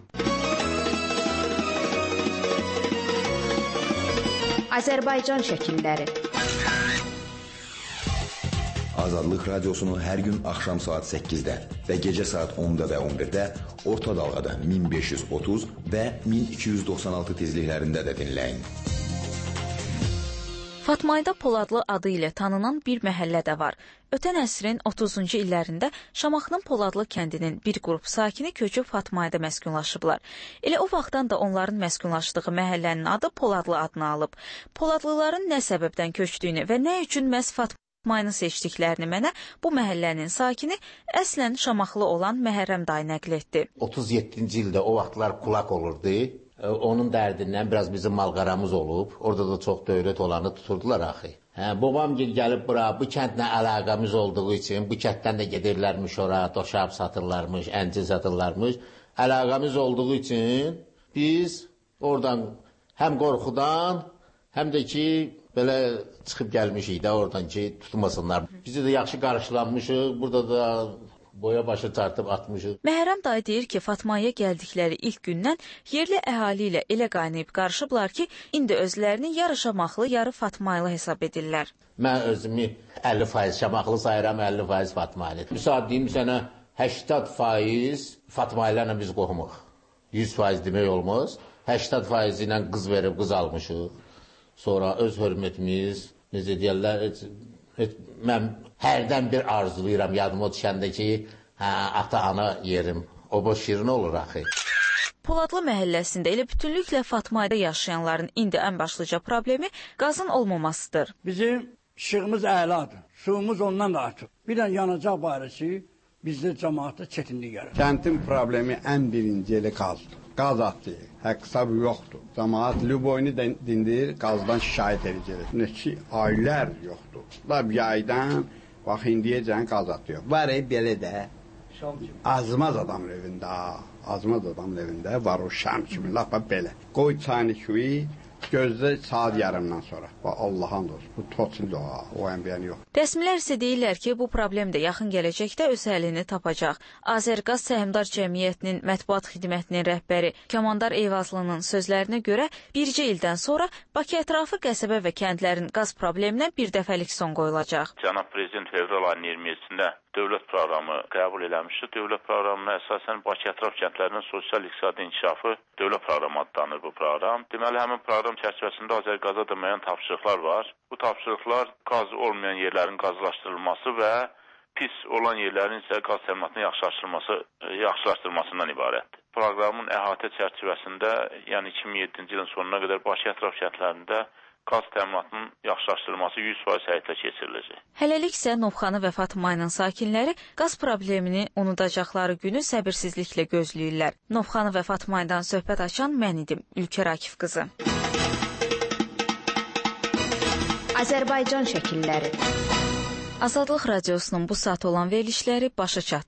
Azərbaycan şəkilləri. Azadlıq radiosunu hər gün axşam saat 8-də və gecə saat 10-da və 11-də orta dalğada 1530 və 1296 tezliklərində də dinləyin. Fatmayda Poladlı adı ilə tanınan bir məhəllə də var. Ötən əsrin 30-cu illərində Şamaxının Poladlı kəndinin bir qrup sakini köçüb Fatmayda məskunlaşıblar. Elə o vaxtdan da onların məskunlaşdığı məhəllənin adı Poladlı adını alıb. Poladlıların nə səbəbdən köçdüyünü və nə üçün məhz Fatmayını seçdiklərini mənə bu məhəllənin sakini əslən Şamaxlı olan Məhərrəm dayı nəql etdi. 37-ci ildə o vaxtlar kulak olurdu. Onun dərdindən biraz bizim malqaramız olub. Orada da çox dövlət olanı tuturdular axı. Babam gəlib bura, bu kəndlə əlaqəmiz olduğu üçün, bu kənddən də gedirlərmiş ora, doşab satırlarmış, əncil satırlarmış. Əlaqəmiz olduğu üçün biz oradan həm qorxudan, həm də ki, belə çıxıb gəlmişik də oradan ki, tutmasınlar. Bizi də yaxşı qarşılanmışıq, burada da Boya başı tartıb atmışıq. Məhrəm dayı deyir ki, Fatmaya gəldikləri ilk gündən yerli əhali ilə elə qaynayıb qarışıblar ki, indi özlərini yarı şamaqlı, yarı Fatmaylı hesab edirlər. Mən özümü 50% şamaqlı sayıram, 50% Fatmaylı. Müsaad deyim sənə 80% Fatmaylarla biz qohumuq. 100% demək olmaz. 80% ilə qız verib qız almışıq. Sonra öz hörmətimiz, necə deyərlər, mən hərdən bir arzulayıram yadıma düşəndə ki, ata-ana yerim, o boş yerin olur axı. Poladlı məhəlləsində elə bütünlüklə Fatmayda yaşayanların indi ən başlıca problemi qazın olmamasıdır. Bizim işığımız əladır, suyumuz ondan da artıq. Bir də yanacaq barəsi bizdə cəmaatda çətinlik yarar. Kəntin problemi ən birinci elə qazdır. Qaz atdı, haqq-hesab yoxdur. Cəmaat lüboyunu dindir, qazdan şikayət edəcək. Neçə aylar yoxdur. Lab yaydan, bax indiyəcən qaz atıyor. Var belə də azmaz adamın evində var o şam kimi, lapa belə. Qoy çayını suyu, gözlə saat yarımdan sonra. Allah'ın dostu, bu toçun doğa, o ənbiyəni yox. Rəsmilər isə deyirlər ki, bu problem də yaxın gələcəkdə öz həllini tapacaq. Azərqaz Səhmdar Cəmiyyətinin mətbuat xidmətinin rəhbəri Kamandar Eyvazlının sözlərinə görə bircə ildən sonra Bakı ətrafı qəsəbə və kəndlərin qaz probleminə bir dəfəlik son qoyulacaq. Cənab Prezident fevral ayının 27-sində dövlət proqramı qəbul eləmişdir. Dövlət proqramına əsasən Bakı ətraf kəndlərinin sosial-iqtisadi inkişafı dövlət proqramı adlanır bu proqram. Deməli, həmin proqram çərçivəsində Azərqaza da müəyyən tapşırıqlar var. Bu tapşırıqlar qaz olmayan yerlərin qazlaşdırılması və pis olan yerlərin isə qaz təminatının yaxşılaşdırılmasından ibarətdir. Proqramın əhatə çərçivəsində, yəni 2007-ci ilin sonuna qədər Bakı ətraf kəndlərində qaz təminatının yaxşılaşdırılması 100% həyata keçiriləcək. Hələlik isə Novxanı və Fatmayının sakinləri qaz problemini unudacaqları günü səbirsizliklə gözləyirlər. Novxanı və Fatmaydan söhbət açan mən idim, Ülkər Akif qızı. Azərbaycan şəkilləri. Azadlıq Radiosunun bu saat olan verilişləri başa çatdı.